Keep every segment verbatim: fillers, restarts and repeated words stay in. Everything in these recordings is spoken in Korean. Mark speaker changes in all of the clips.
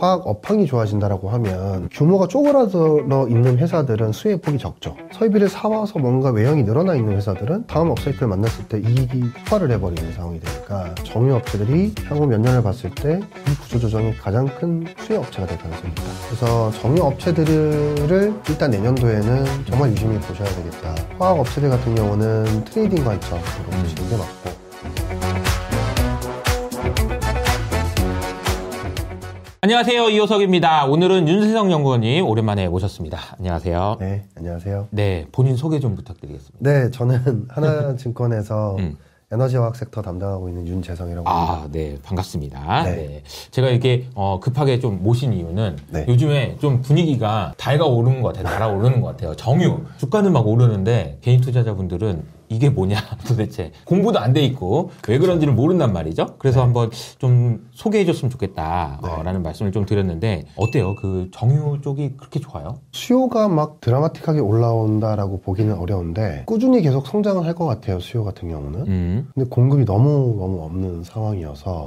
Speaker 1: 화학 업황이 좋아진다라고 하면 규모가 쪼그라들어 있는 회사들은 수혜 폭이 적죠. 설비를 사와서 뭔가 외형이 늘어나 있는 회사들은 다음 업사이클을 만났을 때 이익이 폭발을 해버리는 상황이 되니까 정유업체들이 향후 몇 년을 봤을 때 이 구조조정이 가장 큰 수혜 업체가 될 가능성이 있다. 그래서 정유업체들을 일단 내년도에는 정말 유심히 보셔야 되겠다. 화학업체들 같은 경우는 트레이딩 관점으로 보시는 게 맞고,
Speaker 2: 안녕하세요. 이호석입니다. 오늘은 윤세성 연구원님 오랜만에 모셨습니다. 안녕하세요.
Speaker 1: 네, 안녕하세요.
Speaker 2: 네, 본인 소개 좀 부탁드리겠습니다.
Speaker 1: 네, 저는 하나증권에서
Speaker 2: 음.
Speaker 1: 에너지화학 섹터 담당하고 있는 윤재성이라고 합니다.
Speaker 2: 아, 네, 반갑습니다.
Speaker 1: 네.
Speaker 2: 네. 제가 이렇게 어, 급하게 좀 모신 이유는
Speaker 1: 네.
Speaker 2: 요즘에 좀 분위기가 달가 오르는 것 같아요. 날아오르는 것 같아요. 정유 주가는 막 오르는데 개인 투자자분들은 이게 뭐냐 도대체 공부도 안 돼 있고 왜 그런지를 모른단 말이죠. 그래서
Speaker 1: 네.
Speaker 2: 한번 좀 소개해 줬으면 좋겠다라는
Speaker 1: 네.
Speaker 2: 말씀을 좀 드렸는데 어때요? 그 정유 쪽이 그렇게 좋아요?
Speaker 1: 수요가 막 드라마틱하게 올라온다라고 보기는 어려운데 꾸준히 계속 성장을 할 것 같아요. 수요 같은 경우는.
Speaker 2: 음.
Speaker 1: 근데 공급이 너무 너무 없는 상황이어서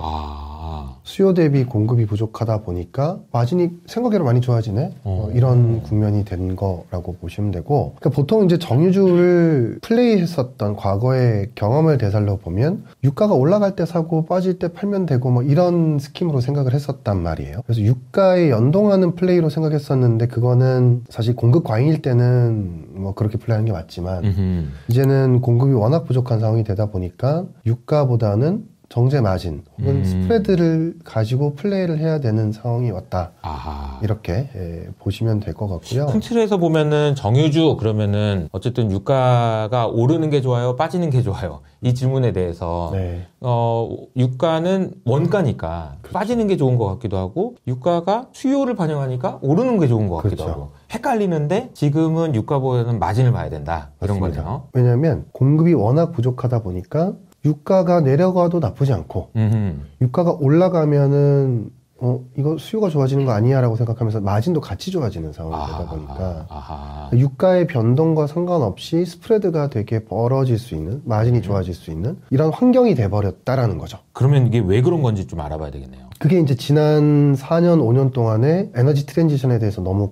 Speaker 2: 아.
Speaker 1: 수요 대비 공급이 부족하다 보니까 마진이 생각외로 많이 좋아지네? 어, 이런 국면이 된 거라고 보시면 되고, 그러니까 보통 이제 정유주를 플레이했었던 과거의 경험을 되살려 보면 유가가 올라갈 때 사고 빠질 때 팔면 되고 뭐 이런 스킴으로 생각을 했었단 말이에요. 그래서 유가에 연동하는 플레이로 생각했었는데 그거는 사실 공급 과잉일 때는 뭐 그렇게 플레이하는 게 맞지만
Speaker 2: 음흠.
Speaker 1: 이제는 공급이 워낙 부족한 상황이 되다 보니까 유가보다는 정제 마진 혹은
Speaker 2: 음.
Speaker 1: 스프레드를 가지고 플레이를 해야 되는 상황이 왔다.
Speaker 2: 아하.
Speaker 1: 이렇게 예, 보시면 될 것 같고요.
Speaker 2: 큰 틀에서 보면은 정유주 그러면은 어쨌든 유가가 오르는 게 좋아요, 빠지는 게 좋아요. 이 질문에 대해서
Speaker 1: 네.
Speaker 2: 어 유가는 원가니까
Speaker 1: 그렇죠.
Speaker 2: 빠지는 게 좋은 것 같기도 하고 유가가 수요를 반영하니까 오르는 게 좋은 것 같기도
Speaker 1: 그렇죠.
Speaker 2: 하고 헷갈리는데 지금은 유가보다는 마진을 봐야 된다 이런
Speaker 1: 맞습니다.
Speaker 2: 거네요.
Speaker 1: 왜냐하면 공급이 워낙 부족하다 보니까 유가가 내려가도 나쁘지 않고
Speaker 2: 음흠.
Speaker 1: 유가가 올라가면은 어 이거 수요가 좋아지는 거 아니야 라고 생각하면서 마진도 같이 좋아지는 상황이 되다
Speaker 2: 아하,
Speaker 1: 보니까
Speaker 2: 아하.
Speaker 1: 유가의 변동과 상관없이 스프레드가 되게 벌어질 수 있는, 마진이 좋아질 수 있는 이런 환경이 돼버렸다라는 거죠.
Speaker 2: 그러면 이게 왜 그런 건지 좀 알아봐야 되겠네요.
Speaker 1: 그게 이제 지난 사 년, 오 년 동안에 에너지 트랜지션에 대해서 너무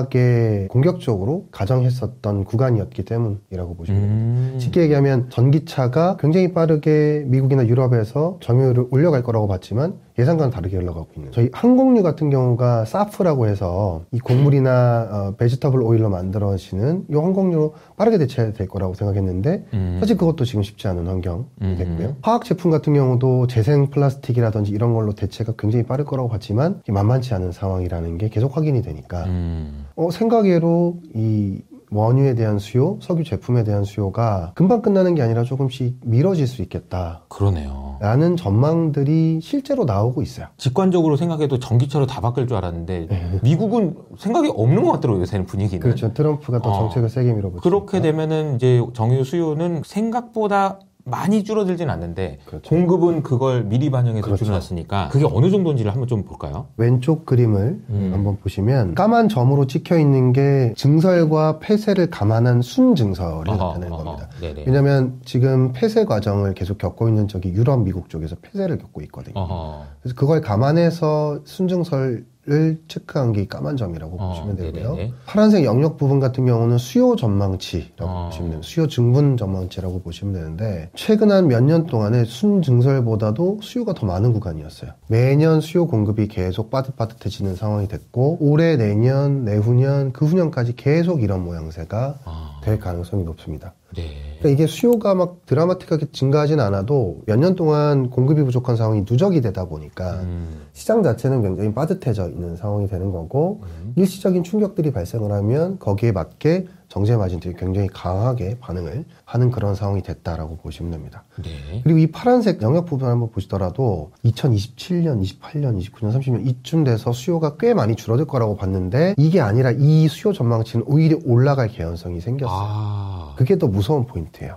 Speaker 1: 과하게 공격적으로 가정했었던 구간이었기 때문이라고 보시면 됩니다.
Speaker 2: 음.
Speaker 1: 쉽게 얘기하면 전기차가 굉장히 빠르게 미국이나 유럽에서 점유율을 올려갈 거라고 봤지만 예상과는 다르게 흘러가고 있는. 저희 항공유 같은 경우가 사프라고 해서 이 곡물이나 어, 베지터블 오일로 만들어지는 이 항공유로 빠르게 대체될 거라고 생각했는데
Speaker 2: 음.
Speaker 1: 사실 그것도 지금 쉽지 않은 환경이
Speaker 2: 음.
Speaker 1: 됐고요. 화학 제품 같은 경우도 재생 플라스틱이라든지 이런 걸로 대체가 굉장히 빠를 거라고 봤지만 만만치 않은 상황이라는 게 계속 확인이 되니까
Speaker 2: 음.
Speaker 1: 어, 생각외로 이 원유에 대한 수요, 석유 제품에 대한 수요가 금방 끝나는 게 아니라 조금씩 미뤄질 수 있겠다.
Speaker 2: 그러네요.
Speaker 1: 라는 전망들이 실제로 나오고 있어요.
Speaker 2: 직관적으로 생각해도 전기차로 다 바뀔 줄 알았는데
Speaker 1: 네.
Speaker 2: 미국은 생각이 없는 것 같더라고요. 요새는 분위기는.
Speaker 1: 그렇죠. 트럼프가 더
Speaker 2: 어.
Speaker 1: 정책을 세게 밀어붙이니까.
Speaker 2: 그렇게 되면은 이제 정유 수요는 생각보다 많이 줄어들진 않는데
Speaker 1: 그렇죠.
Speaker 2: 공급은 그걸 미리 반영해서
Speaker 1: 그렇죠.
Speaker 2: 줄여놨으니까 그게 어느 정도인지를 한번 좀 볼까요?
Speaker 1: 왼쪽 그림을
Speaker 2: 음.
Speaker 1: 한번 보시면 까만 점으로 찍혀 있는 게 증설과 폐쇄를 감안한 순증설이
Speaker 2: 어허,
Speaker 1: 나타내는
Speaker 2: 어허.
Speaker 1: 겁니다.
Speaker 2: 네네.
Speaker 1: 왜냐하면 지금 폐쇄 과정을 계속 겪고 있는 쪽이 유럽, 미국 쪽에서 폐쇄를 겪고 있거든요.
Speaker 2: 어허.
Speaker 1: 그래서 그걸 감안해서 순증설을 체크한 게 까만 점이라고
Speaker 2: 어,
Speaker 1: 보시면 되고요.
Speaker 2: 네네네.
Speaker 1: 파란색 영역 부분 같은 경우는 수요 전망치라고
Speaker 2: 어.
Speaker 1: 보시면 돼요. 수요 증분 전망치라고 보시면 되는데 최근 한 몇 년 동안에 순증설보다도 수요가 더 많은 구간이었어요. 매년 수요 공급이 계속 빠듯빠듯해지는 상황이 됐고 올해, 내년, 내후년, 그 후년까지 계속 이런 모양새가
Speaker 2: 어.
Speaker 1: 될 가능성이 높습니다.
Speaker 2: 네.
Speaker 1: 그러니까 이게 수요가 막 드라마틱하게 증가하진 않아도 몇 년 동안 공급이 부족한 상황이 누적이 되다 보니까
Speaker 2: 음.
Speaker 1: 시장 자체는 굉장히 빠듯해져 있는 상황이 되는 거고
Speaker 2: 음.
Speaker 1: 일시적인 충격들이 발생을 하면 거기에 맞게 정제 마진들이 굉장히 강하게 반응을 하는 그런 상황이 됐다라고 보시면 됩니다.
Speaker 2: 네.
Speaker 1: 그리고 이 파란색 영역 부분 한번 보시더라도 이천이십칠 년, 이십팔 년, 이십구 년, 삼십 년 이쯤 돼서 수요가 꽤 많이 줄어들 거라고 봤는데 이게 아니라 이 수요 전망치는 오히려 올라갈 개연성이 생겼어요.
Speaker 2: 아.
Speaker 1: 그게 더 무서운 포인트예요.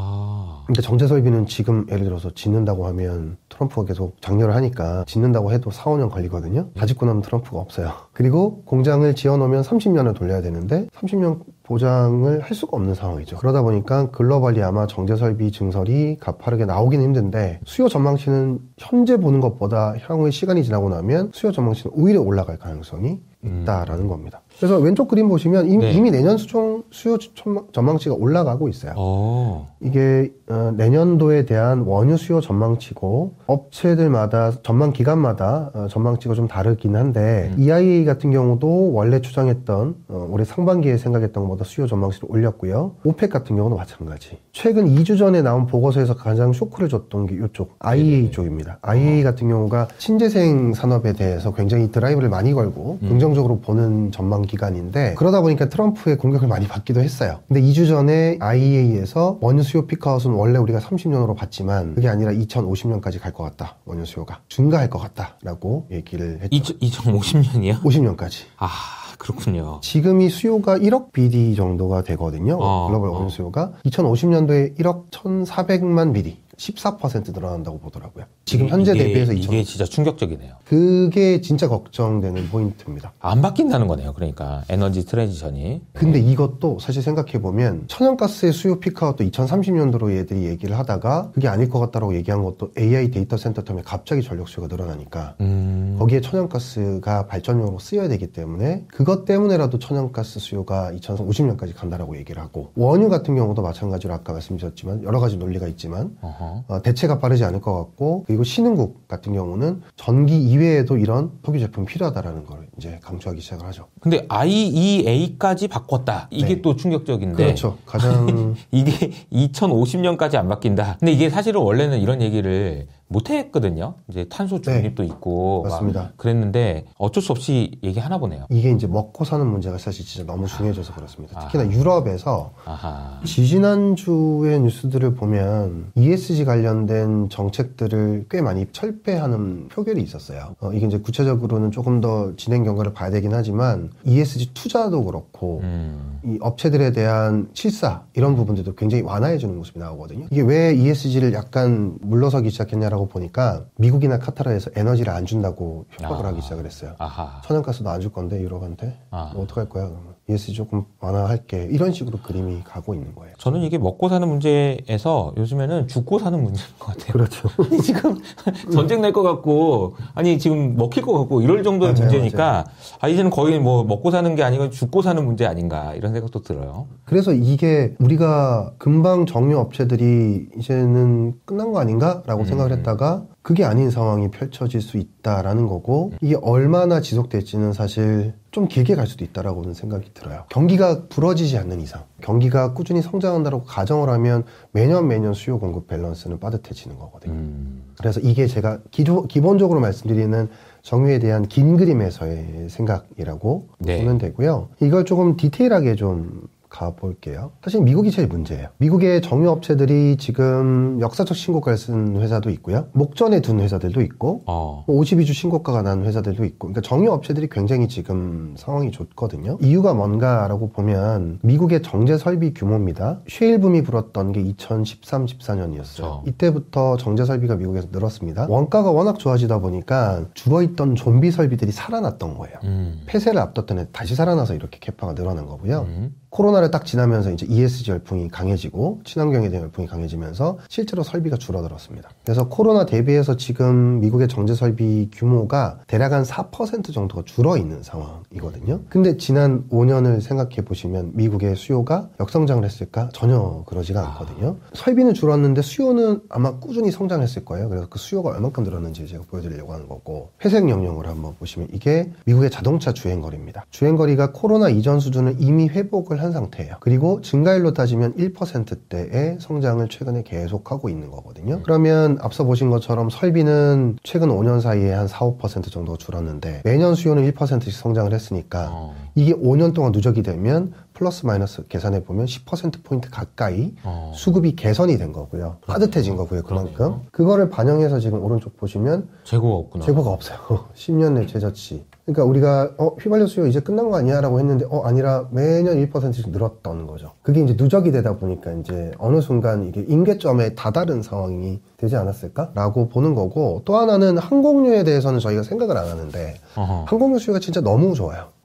Speaker 2: 아.
Speaker 1: 근데 정제 설비는 지금 예를 들어서 짓는다고 하면 트럼프가 계속 장려를 하니까 짓는다고 해도 사, 오 년 걸리거든요. 다 짓고 나면 트럼프가 없어요. 그리고 공장을 지어놓으면 삼십 년을 돌려야 되는데 삼십 년 보장을 할 수가 없는 상황이죠. 그러다 보니까 글로벌리 아마 정제설비 증설이 가파르게 나오기는 힘든데 수요 전망치는 현재 보는 것보다 향후에 시간이 지나고 나면 수요 전망치는 오히려 올라갈 가능성이 있다라는 음. 겁니다. 그래서 왼쪽 그림 보시면 이미, 네. 이미 내년 수종, 수요 전망치가 올라가고 있어요. 오. 이게 어, 내년도에 대한 원유 수요 전망치고 업체들마다 전망 기간마다 어, 전망치가 좀 다르긴 한데 음. 이아이에이 같은 경우도 원래 추정했던 어, 올해 상반기에 생각했던 것보다 수요 전망치를 올렸고요. 오펙 같은 경우도 마찬가지. 최근 이 주 전에 나온 보고서에서 가장 쇼크를 줬던 게 이쪽 아이이에이 네. 쪽입니다. 아이이에이 어. 같은 경우가 신재생 산업에 대해서 굉장히 드라이브를 많이 걸고 음. 긍정적으로 보는 전망 기간인데 그러다 보니까 트럼프의 공격을 많이 받기도 했어요. 근데 이 주 전에 아이이에이에서 원유 수요 피크아웃은 원래 우리가 삼십 년으로 봤지만 그게 아니라 이천오십 년까지 갈 것 같다. 원유 수요가 증가할 것 같다라고 얘기를 했죠.
Speaker 2: 이천오십 년이요?
Speaker 1: 오십 년까지.
Speaker 2: 아 그렇군요.
Speaker 1: 지금이 수요가 일억 비디 정도가 되거든요.
Speaker 2: 어,
Speaker 1: 글로벌 원유
Speaker 2: 어.
Speaker 1: 수요가 이천오십 년도에 일억 천사백만 비디. 십사 퍼센트 늘어난다고 보더라고요. 지금 현재
Speaker 2: 이게,
Speaker 1: 대비해서
Speaker 2: 이게 진짜 충격적이네요.
Speaker 1: 그게 진짜 걱정되는 포인트입니다.
Speaker 2: 안 바뀐다는 거네요. 그러니까 에너지 트랜지션이.
Speaker 1: 근데 이것도 사실 생각해보면 천연가스의 수요 피크아웃도 이천삼십 년도로 얘들이 얘기를 하다가 그게 아닐 것 같다라고 얘기한 것도 에이아이 데이터 센터 때문에 갑자기 전력 수요가 늘어나니까 음. 거기에 천연가스가 발전용으로 쓰여야 되기 때문에 그것 때문에라도 천연가스 수요가 이천오십 년까지 간다라고 얘기를 하고 원유 같은 경우도 마찬가지로 아까 말씀드렸지만 여러 가지 논리가 있지만 어허. 어, 대체가 빠르지 않을 것 같고 그리고 신흥국 같은 경우는 전기 이외에도 이런 석유 제품이 필요하다라는 걸 이제 강조하기 시작을 하죠.
Speaker 2: 근데 아이이에이까지 바꿨다. 이게 네. 또 충격적인데.
Speaker 1: 그렇죠. 가장
Speaker 2: 이게 이천오십 년까지 안 바뀐다. 근데 이게 사실은 원래는 이런 얘기를 못 했거든요. 이제 탄소 중립도 네. 있고
Speaker 1: 맞습니다.
Speaker 2: 그랬는데 어쩔 수 없이 얘기하나 보네요.
Speaker 1: 이게 이제 먹고 사는 문제가 사실 진짜 너무 중요해져서 그렇습니다. 특히나 아하. 유럽에서 아하. 지지난주의 뉴스들을 보면 이에스지 관련된 정책들을 꽤 많이 철폐하는 표결이 있었어요. 어, 이게 이제 구체적으로는 조금 더 진행 경과를 봐야 되긴 하지만 이에스지 투자도 그렇고 음. 이 업체들에 대한 실사 이런 부분들도 굉장히 완화해주는 모습이 나오거든요. 이게 왜 이에스지를 약간 물러서기 시작했냐라고 보니까 미국이나 카타르에서 에너지를 안 준다고 협박을 아. 하기 시작을 했어요. 아하. 천연가스도 안 줄 건데 유럽한테 아. 뭐 어떡할 거야 그러면. 이에스지 조금 완화할게 이런 식으로 그림이 가고 있는 거예요.
Speaker 2: 저는 이게 먹고 사는 문제에서 요즘에는 죽고 사는 문제인 것 같아요.
Speaker 1: 그렇죠.
Speaker 2: 지금 전쟁 날 것 같고 아니 지금 먹힐 것 같고 이럴 정도의 맞아요, 문제니까 맞아요. 아 이제는 거의 뭐 먹고 사는 게 아니고 죽고 사는 문제 아닌가 이런 생각도 들어요.
Speaker 1: 그래서 이게 우리가 금방 정유 업체들이 이제는 끝난 거 아닌가라고 음. 생각을 했다가 그게 아닌 상황이 펼쳐질 수 있다라는 거고 이게 얼마나 지속될지는 사실 좀 길게 갈 수도 있다라고는 생각이 들어요. 경기가 부러지지 않는 이상 경기가 꾸준히 성장한다고 가정을 하면 매년 매년 수요 공급 밸런스는 빠듯해지는 거거든요. 음. 그래서 이게 제가 기조, 기본적으로 말씀드리는 정유에 대한 긴 그림에서의 생각이라고 네. 보면 되고요. 이걸 조금 디테일하게 좀 가볼게요. 사실 미국이 제일 문제예요. 미국의 정유업체들이 지금 역사적 신고가를 쓴 회사도 있고요. 목전에 둔 회사들도 있고 어. 오십이 주 신고가가 난 회사들도 있고 그러니까 정유업체들이 굉장히 지금 상황이 좋거든요. 이유가 뭔가라고 보면 미국의 정제 설비 규모입니다. 쉐일 붐이 불었던 게 이천십삼, 십사 년이었어요. 어. 이때부터 정제 설비가 미국에서 늘었습니다. 원가가 워낙 좋아지다 보니까 죽어있던 좀비 설비들이 살아났던 거예요. 음. 폐쇄를 앞뒀던 애 다시 살아나서 이렇게 캐파가 늘어난 거고요. 음. 코로나를 딱 지나면서 이제 이에스지 열풍이 강해지고 친환경에 대한 열풍이 강해지면서 실제로 설비가 줄어들었습니다. 그래서 코로나 대비해서 지금 미국의 정제 설비 규모가 대략 한 사 퍼센트 정도가 줄어 있는 상황이거든요. 근데 지난 오 년을 생각해 보시면 미국의 수요가 역성장을 했을까? 전혀 그러지가 않거든요. 설비는 줄었는데 수요는 아마 꾸준히 성장했을 거예요. 그래서 그 수요가 얼만큼 늘었는지 제가 보여드리려고 하는 거고 회색 영역으로 한번 보시면 이게 미국의 자동차 주행거리입니다. 주행거리가 코로나 이전 수준을 이미 회복을 한 상태예요. 그리고 증가율로 따지면 일 퍼센트대의 성장을 최근에 계속하고 있는 거거든요. 그러면 앞서 보신 것처럼 설비는 최근 오 년 사이에 한 사, 오 퍼센트 정도가 줄었는데 매년 수요는 일 퍼센트씩 성장을 했으니까 어. 이게 오 년 동안 누적이 되면 플러스 마이너스 계산해 보면 십 퍼센트 포인트 가까이 어. 수급이 개선이 된 거고요. 빠듯해진 거고요. 그만큼. 그러네요. 그거를 반영해서 지금 오른쪽 보시면
Speaker 2: 재고가 없구나.
Speaker 1: 재고가 없어요. 십 년 내 최저치. 그러니까 우리가 어 휘발유 수요 이제 끝난 거 아니야? 라고 했는데 어 아니라 매년 일 퍼센트씩 늘었던 거죠. 그게 이제 누적이 되다 보니까 이제 어느 순간 이게 임계점에 다다른 상황이 되지 않았을까? 라고 보는 거고 또 하나는 항공유에 대해서는 저희가 생각을 안 하는데 어허. 항공유 수요가 진짜 너무 좋아요.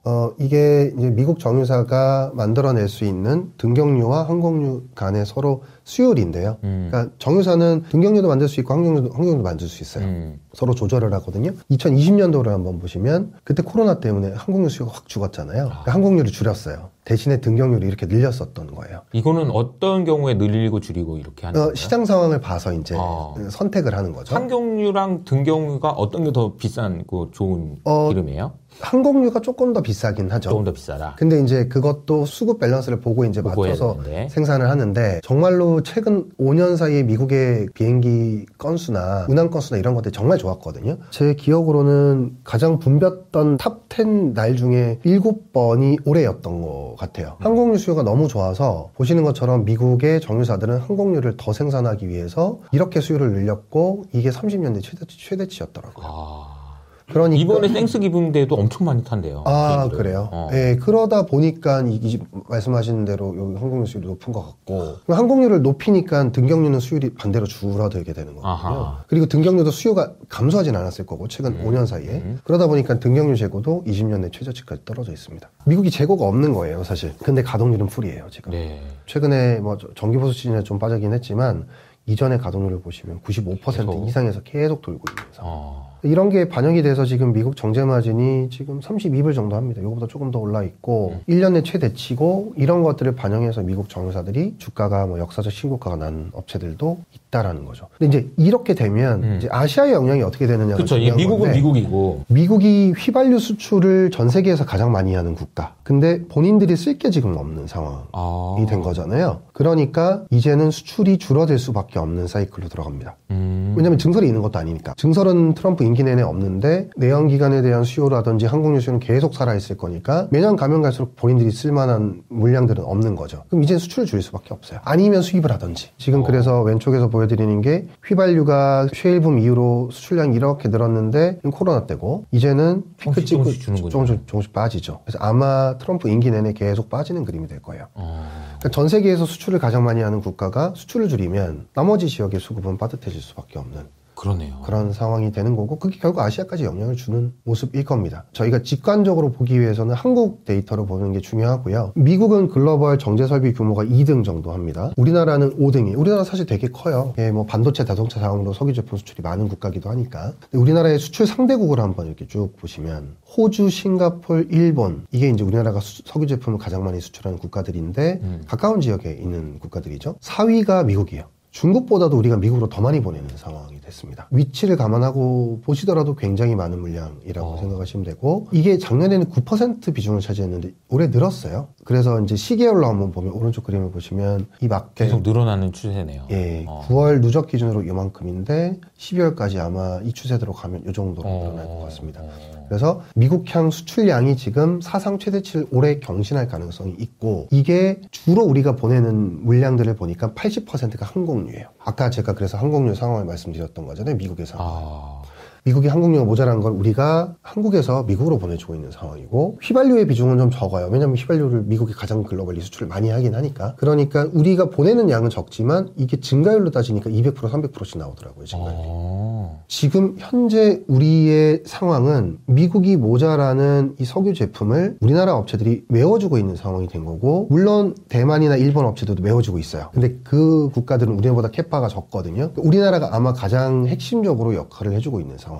Speaker 1: 어, 이게 이제 미국 정유사가 만들어낼 수 있는 등경유와 항공유 간의 서로 수율인데요. 음. 그러니까 정유사는 등경유도 만들 수 있고 항공유도, 항공유도 만들 수 있어요. 음. 서로 조절을 하거든요. 이천이십 년도를 한번 보시면 그때 코로나 때문에 항공유 수요가 확 죽었잖아요. 그러니까 항공유를 줄였어요. 대신에 등경유를 이렇게 늘렸었던 거예요.
Speaker 2: 이거는 어떤 경우에 늘리고 줄이고 이렇게 하는
Speaker 1: 어,
Speaker 2: 거예요?
Speaker 1: 시장 상황을 봐서 이제
Speaker 2: 아.
Speaker 1: 선택을 하는 거죠.
Speaker 2: 항공유랑 등경유가 어떤 게 더 비싼고 좋은
Speaker 1: 어,
Speaker 2: 기름이에요?
Speaker 1: 항공유가 조금 더 비싸긴 하죠.
Speaker 2: 조금 더 비싸다.
Speaker 1: 근데 이제 그것도 수급 밸런스를 보고 이제 맞춰서 생산을 하는데 정말로 최근 오 년 사이에 미국의 비행기 건수나 운항 건수나 이런 것들이 정말 좋았거든요. 제 기억으로는 가장 붐볐던 탑 텐 날 중에 일곱 번이 올해였던 것 같아요. 음. 항공유 수요가 너무 좋아서 보시는 것처럼 미국의 정유사들은 항공유를 더 생산하기 위해서 이렇게 수요를 늘렸고 이게 삼십 년대 최대치, 최대치였더라고요.
Speaker 2: 아...
Speaker 1: 그러니까
Speaker 2: 이번에 땡스기빙 데이도 엄청 많이 탄대요.
Speaker 1: 아, 그래요? 어. 네, 그러다 보니까 이, 이 말씀하시는 대로 여기 항공유 수율이 높은 것 같고 항공유를 높이니까 등경유는 수율이 반대로 줄어들게 되는 거거든요. 아하. 그리고 등경유도 수요가 감소하진 않았을 거고 최근 음. 오 년 사이에 음. 그러다 보니까 등경유 재고도 이십 년 내 최저치까지 떨어져 있습니다. 미국이 재고가 없는 거예요, 사실. 근데 가동률은 풀이에요, 지금. 네. 최근에 뭐 전기보수 시즌에 좀 빠지긴 했지만 이전의 가동률을 보시면 구십오 퍼센트 계속. 이상에서 계속 돌고 있는 상황. 어. 이런 게 반영이 돼서 지금 미국 정제 마진이 지금 삼십이 불 정도 합니다. 이거보다 조금 더 올라 있고 음. 일 년 내 최대치고 이런 것들을 반영해서 미국 정유사들이 주가가 뭐 역사적 신고가가 난 업체들도 있다라는 거죠. 근데 이제 이렇게 되면 음. 이제 아시아의 영향이 어떻게 되느냐가
Speaker 2: 그렇죠. 미국은 건데, 미국이고
Speaker 1: 미국이 휘발유 수출을 전 세계에서 가장 많이 하는 국가. 근데 본인들이 쓸 게 지금 없는 상황이 아. 된 거잖아요. 그러니까 이제는 수출이 줄어들 수밖에 없는 사이클로 들어갑니다. 음. 왜냐하면 증설이 있는 것도 아니니까. 증설은 트럼프 임기 내내 없는데 내연기관에 대한 수요라든지 항공유 수요는 계속 살아있을 거니까 매년 가면 갈수록 본인들이 쓸만한 물량들은 없는 거죠. 그럼 이제 수출을 줄일 수밖에 없어요. 아니면 수입을 하든지. 지금 어. 그래서 왼쪽에서 보여드리는 게 휘발유가 셰일붐 이후로 수출량이 이렇게 늘었는데 코로나 때고 이제는 피크 찍고 조금씩, 조금씩, 조금씩 빠지죠. 그래서 아마 트럼프 임기 내내 계속 빠지는 그림이 될 거예요. 어. 그러니까 전 세계에서 수출을 가장 많이 하는 국가가 수출을 줄이면 나머지 지역의 수급은 빠듯해질 수밖에 없는
Speaker 2: 그러네요.
Speaker 1: 그런 상황이 되는 거고 그게 결국 아시아까지 영향을 주는 모습일 겁니다. 저희가 직관적으로 보기 위해서는 한국 데이터로 보는 게 중요하고요. 미국은 글로벌 정제설비 규모가 이 등 정도 합니다. 우리나라는 오 등이 우리나라 사실 되게 커요. 예, 뭐 반도체, 자동차 다음으로 석유 제품 수출이 많은 국가기도 하니까. 근데 우리나라의 수출 상대국을 한번 이렇게 쭉 보시면 호주, 싱가폴, 일본 이게 이제 우리나라가 수, 석유 제품을 가장 많이 수출하는 국가들인데 음. 가까운 지역에 있는 국가들이죠. 사 위가 미국이에요. 중국보다도 우리가 미국으로 더 많이 보내는 상황이 됐습니다. 위치를 감안하고 보시더라도 굉장히 많은 물량이라고 어. 생각하시면 되고 이게 작년에는 구 퍼센트 비중을 차지했는데 올해 늘었어요. 그래서 이제 시계열로 한번 보면 오른쪽 그림을 보시면 이 마켓
Speaker 2: 계속 늘어나는 추세네요.
Speaker 1: 예, 어. 구월 누적 기준으로 이만큼인데 십이월까지 아마 이 추세대로 가면 이 정도로 어. 늘어날 것 같습니다. 어. 그래서 미국향 수출량이 지금 사상 최대치를 올해 경신할 가능성이 있고 이게 주로 우리가 보내는 물량들을 보니까 팔십 퍼센트가 항공유예요. 아까 제가 그래서 항공유 상황을 말씀드렸던 거잖아요. 미국의 상황. 아... 미국이 항공유가 모자란 걸 우리가 한국에서 미국으로 보내주고 있는 상황이고 휘발유의 비중은 좀 적어요. 왜냐하면 휘발유를 미국이 가장 글로벌리 수출을 많이 하긴 하니까. 그러니까 우리가 보내는 양은 적지만 이게 증가율로 따지니까 이백 퍼센트, 삼백 퍼센트씩 나오더라고요. 증가율이. 아... 지금 현재 우리의 상황은 미국이 모자라는 이 석유 제품을 우리나라 업체들이 메워주고 있는 상황이 된 거고 물론 대만이나 일본 업체들도 메워주고 있어요. 근데 그 국가들은 우리나라보다 캐파가 적거든요. 우리나라가 아마 가장 핵심적으로 역할을 해주고 있는 상황.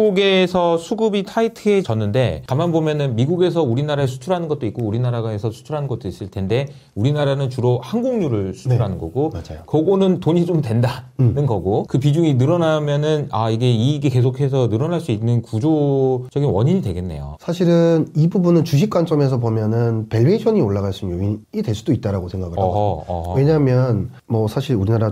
Speaker 2: 미국에서 수급이 타이트해졌는데 가만 보면은 미국에서 우리나라에 수출하는 것도 있고 우리나라에서 수출하는 것도 있을 텐데 우리나라는 주로 항공유를 수출하는 네, 거고
Speaker 1: 맞아요.
Speaker 2: 그거는 돈이 좀 된다는 음. 거고 그 비중이 늘어나면은 아 이게 이익이 계속해서 늘어날 수 있는 구조적인 원인이 되겠네요.
Speaker 1: 사실은 이 부분은 주식 관점에서 보면은 밸류에이션이 올라갈 수 있는 요인이 될 수도 있다라고 생각을 하거든요. 왜냐하면 뭐 사실 우리나라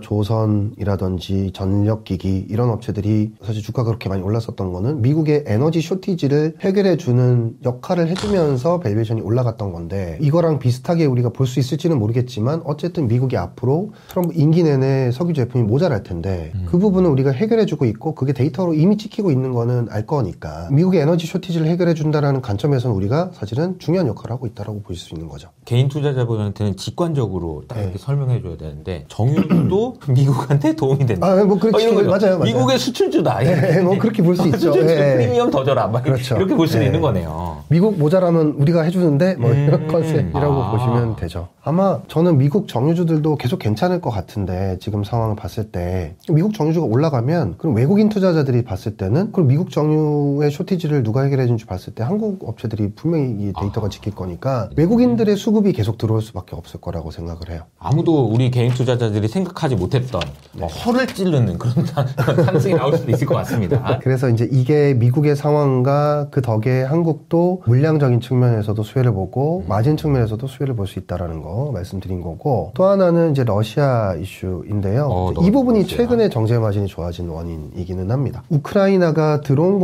Speaker 1: 조선이라든지 전력기기 이런 업체들이 사실 주가가 그렇게 많이 올랐었던 거는 미국의 에너지 쇼티지를 해결해주는 역할을 해주면서 밸류에이션이 올라갔던 건데 이거랑 비슷하게 우리가 볼 수 있을지는 모르겠지만 어쨌든 미국이 앞으로 트럼프 임기 내내 석유 제품이 모자랄 텐데 음. 그 부분은 우리가 해결해주고 있고 있고 그게 데이터로 이미 찍히고 있는 거는 알 거니까 미국의 에너지 쇼티지를 해결해 준다라는 관점에서는 우리가 사실은 중요한 역할을 하고 있다라고 보실 수 있는 거죠.
Speaker 2: 개인 투자자분한테는 직관적으로 딱
Speaker 1: 네.
Speaker 2: 이렇게 설명해 줘야 되는데 정유도 미국한테 도움이 된다.
Speaker 1: 아, 뭐 그렇게
Speaker 2: 어, 이런 거죠.
Speaker 1: 맞아요, 맞아요.
Speaker 2: 미국의 수출주다.
Speaker 1: 네, 뭐 그렇게 볼 수 있죠.
Speaker 2: 수출주
Speaker 1: 예, 예.
Speaker 2: 프리미엄 더 줘라. 막
Speaker 1: 그렇죠.
Speaker 2: 이렇게 볼 수는
Speaker 1: 예.
Speaker 2: 있는 거네요.
Speaker 1: 미국 모자라면 우리가 해주는데 뭐 이런
Speaker 2: 음.
Speaker 1: 컨셉이라고
Speaker 2: 아.
Speaker 1: 보시면 되죠. 아마 저는 미국 정유주들도 계속 괜찮을 것 같은데 지금 상황을 봤을 때 미국 정유주가 올라가면 그럼 외국인 투자자들이 봤을 때는 그럼 미국 정유의 쇼티지를 누가 해결해 준지 봤을 때 한국 업체들이 분명히 이 데이터가
Speaker 2: 아.
Speaker 1: 지킬 거니까 외국인들의 수급이 계속 들어올 수밖에 없을 거라고 생각을 해요.
Speaker 2: 아무도 우리 개인 투자자들이 생각하지 못했던 어, 허를 찌르는 그런 상- 그런 상승이 나올 수도 있을 것 같습니다.
Speaker 1: 그래서 이제 이게 미국의 상황과 그 덕에 한국도 물량적인 측면에서도 수혜를 보고
Speaker 2: 음.
Speaker 1: 마진 측면에서도 수혜를 볼 수 있다라는 거 말씀드린 거고 또 하나는 이제 러시아 이슈인데요.
Speaker 2: 어,
Speaker 1: 이 부분이
Speaker 2: 러시아.
Speaker 1: 최근에 정제 마진이 좋아진 원인이기는 합니다. 우크라이나가 드론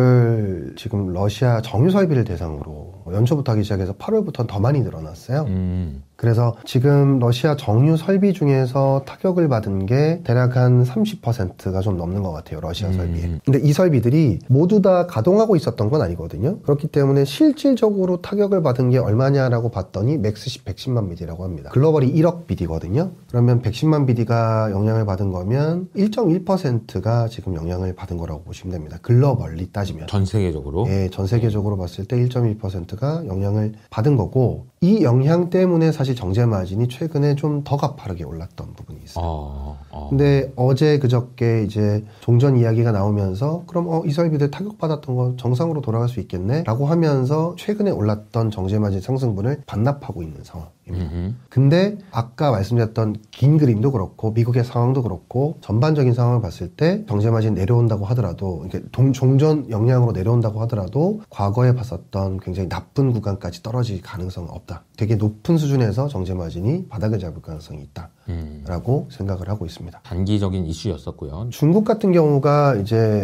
Speaker 1: 공격을 지금 러시아 정유 설비를 대상으로 연초부터 하기 시작해서 팔월부터는 더 많이 늘어났어요.
Speaker 2: 음.
Speaker 1: 그래서 지금 러시아 정유 설비 중에서 타격을 받은 게 대략 한 삼십 퍼센트가 좀 넘는 것 같아요. 러시아
Speaker 2: 음.
Speaker 1: 설비에. 근데 이 설비들이 모두 다 가동하고 있었던 건 아니거든요. 그렇기 때문에 실질적으로 타격을 받은 게 얼마냐라고 봤더니 맥스 백십만 비디라고 합니다. 글로벌이 일억 비디거든요. 그러면 백십만 비디가 영향을 받은 거면 일 점 일 퍼센트가 지금 영향을 받은 거라고 보시면 됩니다. 글로벌리 따지면.
Speaker 2: 전 세계적으로.
Speaker 1: 예, 전 세계적으로 봤을 때 일 점 일 퍼센트가 영향을 받은 거고 이 영향 때문에 사실 정제 마진이 최근에 좀 더 가파르게 올랐던 부분이 있어요.
Speaker 2: 어, 어.
Speaker 1: 근데 어제 그저께 이제 종전 이야기가 나오면서 그럼 어, 이 설비들 타격받았던 거 정상으로 돌아갈 수 있겠네? 라고 하면서 최근에 올랐던 정제 마진 상승분을 반납하고 있는 상황입니다.
Speaker 2: 음흠.
Speaker 1: 근데 아까 말씀드렸던 긴 그림도 그렇고 미국의 상황도 그렇고 전반적인 상황을 봤을 때 정제 마진 내려온다고 하더라도 이렇게 동, 종전 영향으로 내려온다고 하더라도 과거에 봤었던 굉장히 나쁜 구간까지 떨어질 가능성은 없다. 되게 높은 수준에서 정제 마진이 바닥을 잡을 가능성이 있다라고
Speaker 2: 음.
Speaker 1: 생각을 하고 있습니다.
Speaker 2: 단기적인 이슈였었고요.
Speaker 1: 중국 같은 경우가 이제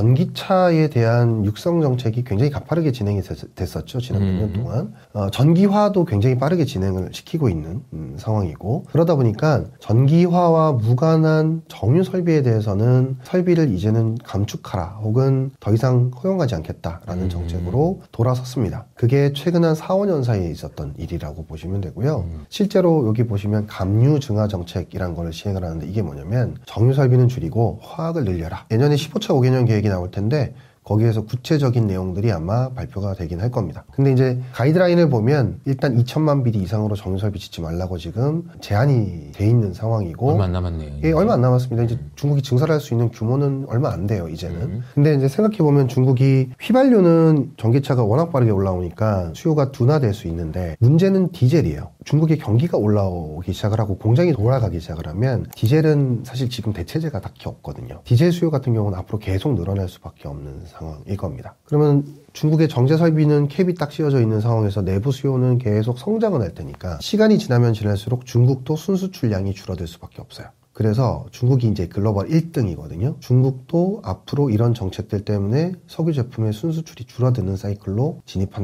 Speaker 1: 전기차에 대한 육성 정책이 굉장히 가파르게 진행이 됐, 됐었죠. 지난 몇 년
Speaker 2: 음.
Speaker 1: 동안. 어, 전기화도 굉장히 빠르게 진행을 시키고 있는 음, 상황이고 그러다 보니까 전기화와 무관한 정유 설비에 대해서는 설비를 이제는 감축하라 혹은 더 이상 허용하지 않겠다라는
Speaker 2: 음.
Speaker 1: 정책으로 돌아섰습니다. 그게 최근 한 사, 오 년 사이에 있었던 일이라고 보시면 되고요.
Speaker 2: 음.
Speaker 1: 실제로 여기 보시면 감유 증화 정책이라는 걸 시행을 하는데 이게 뭐냐면 정유 설비는 줄이고 화학을 늘려라. 내년에 십오 차 오 개년 계획이 나올 텐데 거기에서 구체적인 내용들이 아마 발표가 되긴 할 겁니다. 근데 이제 가이드라인을 보면 일단 이천만 비디 이상으로 정유 설비 짓지 말라고 지금 제한이 돼 있는 상황이고
Speaker 2: 얼마 안 남았네요.
Speaker 1: 예, 얼마 안 남았습니다. 이제 중국이 증설할 수 있는 규모는 얼마 안 돼요, 이제는.
Speaker 2: 음.
Speaker 1: 근데 이제 생각해보면 중국이 휘발유는 전기차가 워낙 빠르게 올라오니까 수요가 둔화될 수 있는데 문제는 디젤이에요. 중국의 경기가 올라오기 시작을 하고 공장이 돌아가기 시작을 하면 디젤은 사실 지금 대체제가 딱히 없거든요. 디젤 수요 같은 경우는 앞으로 계속 늘어날 수밖에 없는 상황일 겁니다. 그러면 중국의 정제 설비는 캡이 딱 씌워져 있는 상황에서 내부 수요는 계속 성장을 할 테니까 시간이 지나면 지날수록 중국도 순수출량이 줄어들 수밖에 없어요. 그래서 중국이 이제 글로벌 일 등이거든요. 중국도 앞으로 이런 정책들 때문에 석유 제품의 순수출이 줄어드는 사이클로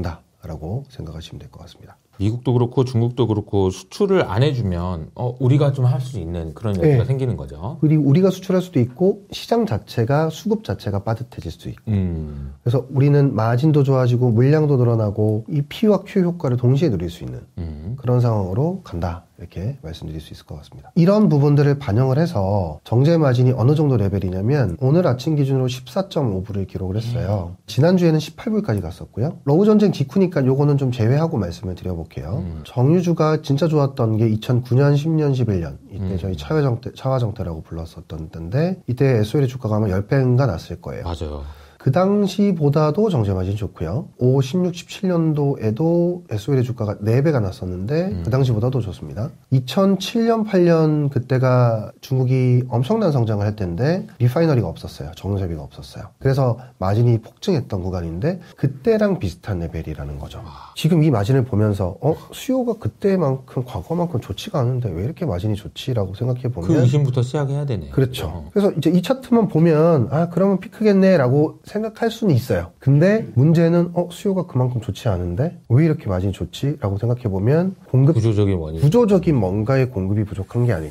Speaker 1: 진입한다라고 생각하시면 될 것 같습니다.
Speaker 2: 미국도 그렇고 중국도 그렇고 수출을 안 해주면 어, 우리가 좀 할 수 있는 그런 여지가
Speaker 1: 네.
Speaker 2: 생기는 거죠.
Speaker 1: 그리고 우리가 수출할 수도 있고 시장 자체가 수급 자체가 빠듯해질 수도 있고
Speaker 2: 음,
Speaker 1: 그래서 우리는 마진도 좋아지고 물량도 늘어나고 이 P와 Q 효과를 동시에 누릴 수 있는
Speaker 2: 음.
Speaker 1: 그런 상황으로 간다 이렇게 말씀드릴 수 있을 것 같습니다. 이런 부분들을 반영을 해서 정제 마진이 어느 정도 레벨이냐면 오늘 아침 기준으로 십사 점 오 불을 기록을 했어요. 지난주에는 십팔 불까지 갔었고요. 러우 전쟁 직후니까 요거는 좀 제외하고 말씀을 드려볼게요.
Speaker 2: 음.
Speaker 1: 정유주가 진짜 좋았던 게 이천구 년, 십 년, 십일 년 이때
Speaker 2: 음.
Speaker 1: 저희 차화정태, 차화정태라고 불렀었던 때인데 이때 에스오엘의 주가가 아마 십 배인가 났을 거예요.
Speaker 2: 맞아요.
Speaker 1: 그 당시보다도 정제 마진이 좋고요. 오, 십육, 십칠 년도에도 에스오엘의 주가가 네 배가 났었는데
Speaker 2: 음.
Speaker 1: 그 당시보다도 좋습니다. 이천칠 년, 팔 년 그때가 중국이 엄청난 성장을 할 때인데 리파이너리가 없었어요. 정유 설비가 없었어요. 그래서 마진이 폭증했던 구간인데 그때랑 비슷한 레벨이라는 거죠. 지금 이 마진을 보면서 어 수요가 그때만큼 과거만큼 좋지가 않은데 왜 이렇게 마진이 좋지라고 생각해 보면
Speaker 2: 그 의심부터 시작해야 되네요.
Speaker 1: 그렇죠. 그래서 이제 이 차트만 보면 아 그러면 피크겠네라고 생각할 수는 있어요. 근데 문제는 어 수요가 그만큼 좋지 않은데 왜 이렇게 마진이 좋지? 라고 생각해 보면 공급
Speaker 2: 구조적인 원인.
Speaker 1: 구조적인 뭔가의 공급이 부족한 게 아닐까?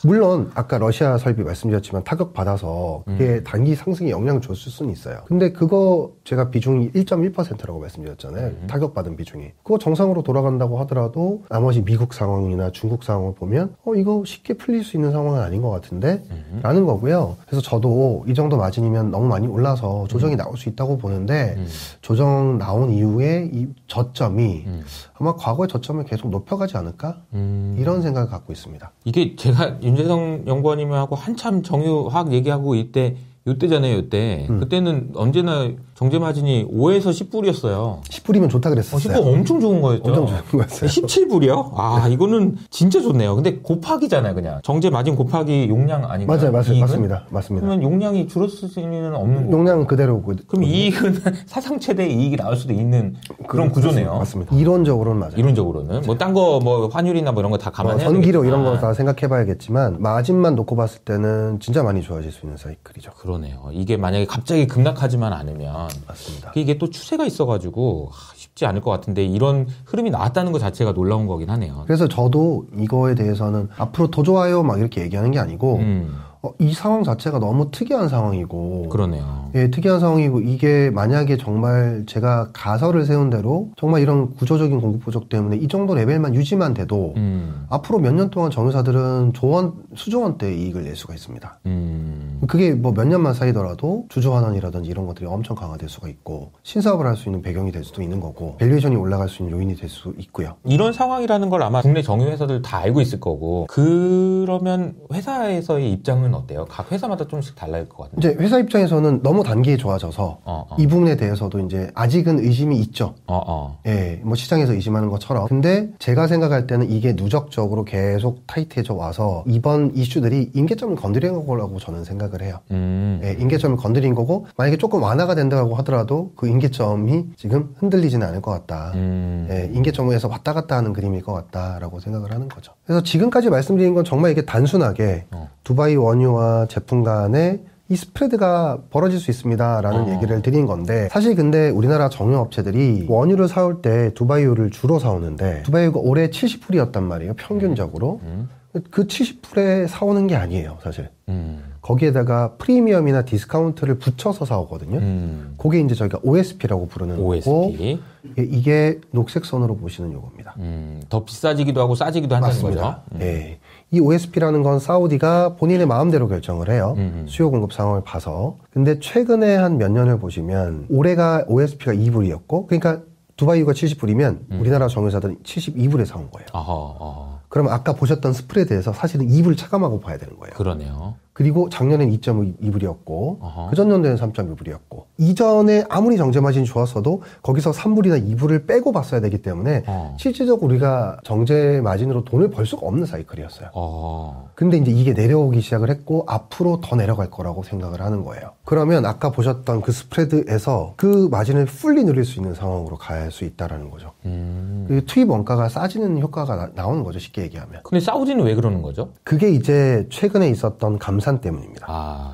Speaker 1: 물론 아까 러시아 설비 말씀드렸지만 타격받아서 그게 음. 단기 상승에 영향을 줬을 수는 있어요. 근데 그거 제가 비중이 일 점 일 퍼센트라고 말씀드렸잖아요. 음. 타격받은 비중이. 그거 정상으로 돌아간다고 하더라도 나머지 미국 상황이나 중국 상황을 보면 어 이거 쉽게 풀릴 수 있는 상황은 아닌 것 같은데 음. 라는 거고요. 그래서 저도 이 정도 마진이면 너무 많이 올라서 조정이 음. 나올 수 있다고 보는데 음. 조정 나온 이후에 이 저점이 음. 아마 과거의 저점을 계속 높여가지 않을까? 음. 이런 생각을 갖고 있습니다.
Speaker 2: 이게 제가 윤재성 연구원님하고 한참 정유화학 얘기하고 이때 요때잖아요, 요때. 음. 그때는 언제나 정제 마진이 오에서 십 불이었어요.
Speaker 1: 십 불이면 좋다 그랬었어요.
Speaker 2: 어, 십 불 엄청 좋은 거였죠.
Speaker 1: 엄청 좋은 거였어요.
Speaker 2: 십칠 불이요? 아, 이거는 진짜 좋네요. 근데 곱하기잖아요, 그냥. 정제 마진 곱하기 용량 아닌가요?
Speaker 1: 맞아요, 맞아요. 맞습니다. 맞습니다.
Speaker 2: 그러면 용량이 줄었을 수는 없는
Speaker 1: 용량은 그대로고.
Speaker 2: 그럼 이익은 사상 최대 이익이 나올 수도 있는 그런 그, 구조네요.
Speaker 1: 맞습니다. 이론적으로는 맞아요.
Speaker 2: 이론적으로는. 뭐, 딴 거, 뭐, 환율이나 뭐 이런 거 다 감안해야
Speaker 1: 뭐 전기료 이런 거 다 생각해 봐야겠지만, 마진만 놓고 봤을 때는 진짜 많이 좋아질 수 있는 사이클이죠.
Speaker 2: 그러네요. 이게 만약에 갑자기 급락하지만 않으면.
Speaker 1: 맞습니다.
Speaker 2: 이게 또 추세가 있어가지고 쉽지 않을 것 같은데 이런 흐름이 나왔다는 것 자체가 놀라운 거긴 하네요.
Speaker 1: 그래서 저도 이거에 대해서는 앞으로 더 좋아요 막 이렇게 얘기하는 게 아니고 음. 어, 이 상황 자체가 너무 특이한 상황이고
Speaker 2: 그러네요.
Speaker 1: 예, 특이한 상황이고 이게 만약에 정말 제가 가설을 세운 대로 정말 이런 구조적인 공급 부족 때문에 이 정도 레벨만 유지만 돼도 음. 앞으로 몇 년 동안 정유사들은 조원 수조원대 이익을 낼 수가 있습니다. 음. 그게 뭐 몇 년만 쌓이더라도 주주환원이라든지 이런 것들이 엄청 강화될 수가 있고 신사업을 할 수 있는 배경이 될 수도 있는 거고 밸류에이션이 올라갈 수 있는 요인이 될 수 있고요.
Speaker 2: 이런 상황이라는 걸 아마 국내 정유회사들 다 알고 있을 거고 그러면 회사에서의 입장은 어때요? 각 회사마다 조금씩 달라질 것 같은데.
Speaker 1: 이제 회사 입장에서는 너무 단기에 좋아져서 어, 어. 이 부분에 대해서도 이제 아직은 의심이 있죠. 어, 어. 예, 뭐 시장에서 의심하는 것처럼. 근데 제가 생각할 때는 이게 누적적으로 계속 타이트해져 와서 이번 이슈들이 임계점을 건드리는 거라고 저는 생각을 해요. 음. 예, 임계점을 건드린 거고 만약에 조금 완화가 된다고 하더라도 그 임계점이 지금 흔들리지는 않을 것 같다. 음. 예, 임계점에서 왔다 갔다 하는 그림일 것 같다라고 생각을 하는 거죠. 그래서 지금까지 말씀드린 건 정말 이게 단순하게 어. 두바이 원유와 제품 간의 이 스프레드가 벌어질 수 있습니다라는 어. 얘기를 드린 건데 사실 근데 우리나라 정유업체들이 원유를 사올 때 두바이유를 주로 사오는데 두바이유가 올해 칠십 불이었단 말이에요. 평균적으로. 음. 그 칠십 불에 사오는 게 아니에요. 사실. 음. 거기에다가 프리미엄이나 디스카운트를 붙여서 사오거든요. 음. 그게 이제 저희가 오에스피라고 부르는 오에스피. 거고 이게 녹색 선으로 보시는 요겁니다.
Speaker 2: 음. 더 비싸지기도 하고 싸지기도 한다는 거죠.
Speaker 1: 음. 네. 이 오에스피라는 건 사우디가 본인의 마음대로 결정을 해요. 음음. 수요 공급 상황을 봐서. 근데 최근에 한 몇 년을 보시면 올해가 오에스피가 이 불이었고 그러니까 두바이유가 칠십 불이면 음. 우리나라 정유사들은 칠십이 불에 사온 거예요. 아하, 아하. 그럼 아까 보셨던 스프레드에서 사실은 이 불 차감하고 봐야 되는 거예요.
Speaker 2: 그러네요.
Speaker 1: 그리고 작년엔 이 점 이 불이었고 그 전년도에는 삼 점 이 불이었고 이전에 아무리 정제 마진이 좋았어도 거기서 삼 불이나 이 불을 빼고 봤어야 되기 때문에 어. 실질적으로 우리가 정제 마진으로 돈을 벌 수가 없는 사이클이었어요. 어. 근데 이제 이게 내려오기 시작을 했고 앞으로 더 내려갈 거라고 생각을 하는 거예요. 그러면 아까 보셨던 그 스프레드에서 그 마진을 풀리 누릴 수 있는 상황으로 갈 수 있다라는 거죠. 음. 그 투입 원가가 싸지는 효과가 나, 나오는 거죠. 쉽게 얘기하면.
Speaker 2: 근데 사우디는 왜 그러는 거죠?
Speaker 1: 그게 이제 최근에 있었던 감산 때문입니다. 아.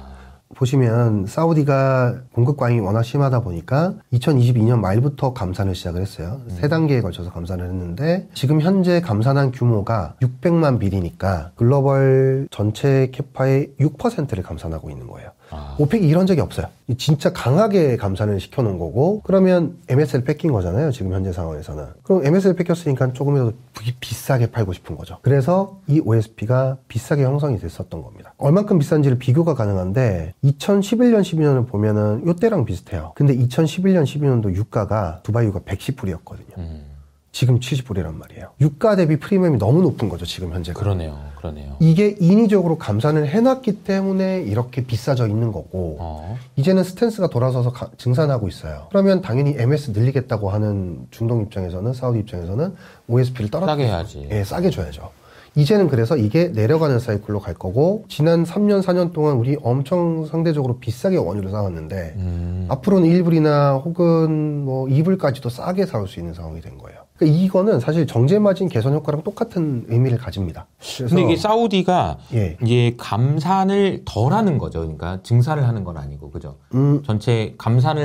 Speaker 1: 보시면 사우디가 공급 과잉이 워낙 심하다 보니까 이천이십이 년 말부터 감산을 시작을 했어요. 음. 세 단계에 걸쳐서 감산을 했는데 지금 현재 감산한 규모가 육백만 빌이니까 글로벌 전체 캐파의 육 퍼센트를 감산하고 있는 거예요. 아. 오펙이 이런 적이 없어요. 진짜 강하게 감산을 시켜놓은 거고 그러면 엠에스엘 뺏긴 거잖아요. 지금 현재 상황에서는. 그럼 엠에스엘 뺏겼으니까 조금이라도 비싸게 팔고 싶은 거죠. 그래서 이 오에스피가 비싸게 형성이 됐었던 겁니다. 얼만큼 비싼지를 비교가 가능한데 이천십일 년, 십이 년을 보면은 요때랑 비슷해요. 근데 이천십일 년, 십이 년도 유가가 두바이유가 백십 불이었거든요. 음. 지금 칠십 불이란 말이에요. 유가 대비 프리미엄이 너무 높은 거죠, 지금 현재.
Speaker 2: 그러네요, 그러네요.
Speaker 1: 이게 인위적으로 감산을 해놨기 때문에 이렇게 비싸져 있는 거고, 어. 이제는 스탠스가 돌아서서 가, 증산하고 있어요. 그러면 당연히 엠에스 늘리겠다고 하는 중동 입장에서는, 사우디 입장에서는 오에스피를 떨어뜨려.
Speaker 2: 싸게 해야지.
Speaker 1: 예, 싸게 줘야죠. 이제는 그래서 이게 내려가는 사이클로 갈 거고 지난 삼 년, 사 년 동안 우리 엄청 상대적으로 비싸게 원유를 사왔는데 음. 앞으로는 일 불이나 혹은 뭐 이 불까지도 싸게 사올 수 있는 상황이 된 거예요. 그러니까 이거는 사실 정제마진 개선 효과랑 똑같은 의미를 가집니다.
Speaker 2: 그래서 근데 이게 사우디가 예. 이게 감산을 덜 하는 거죠. 그러니까 증산을 하는 건 아니고 그죠? 음. 전체 감산을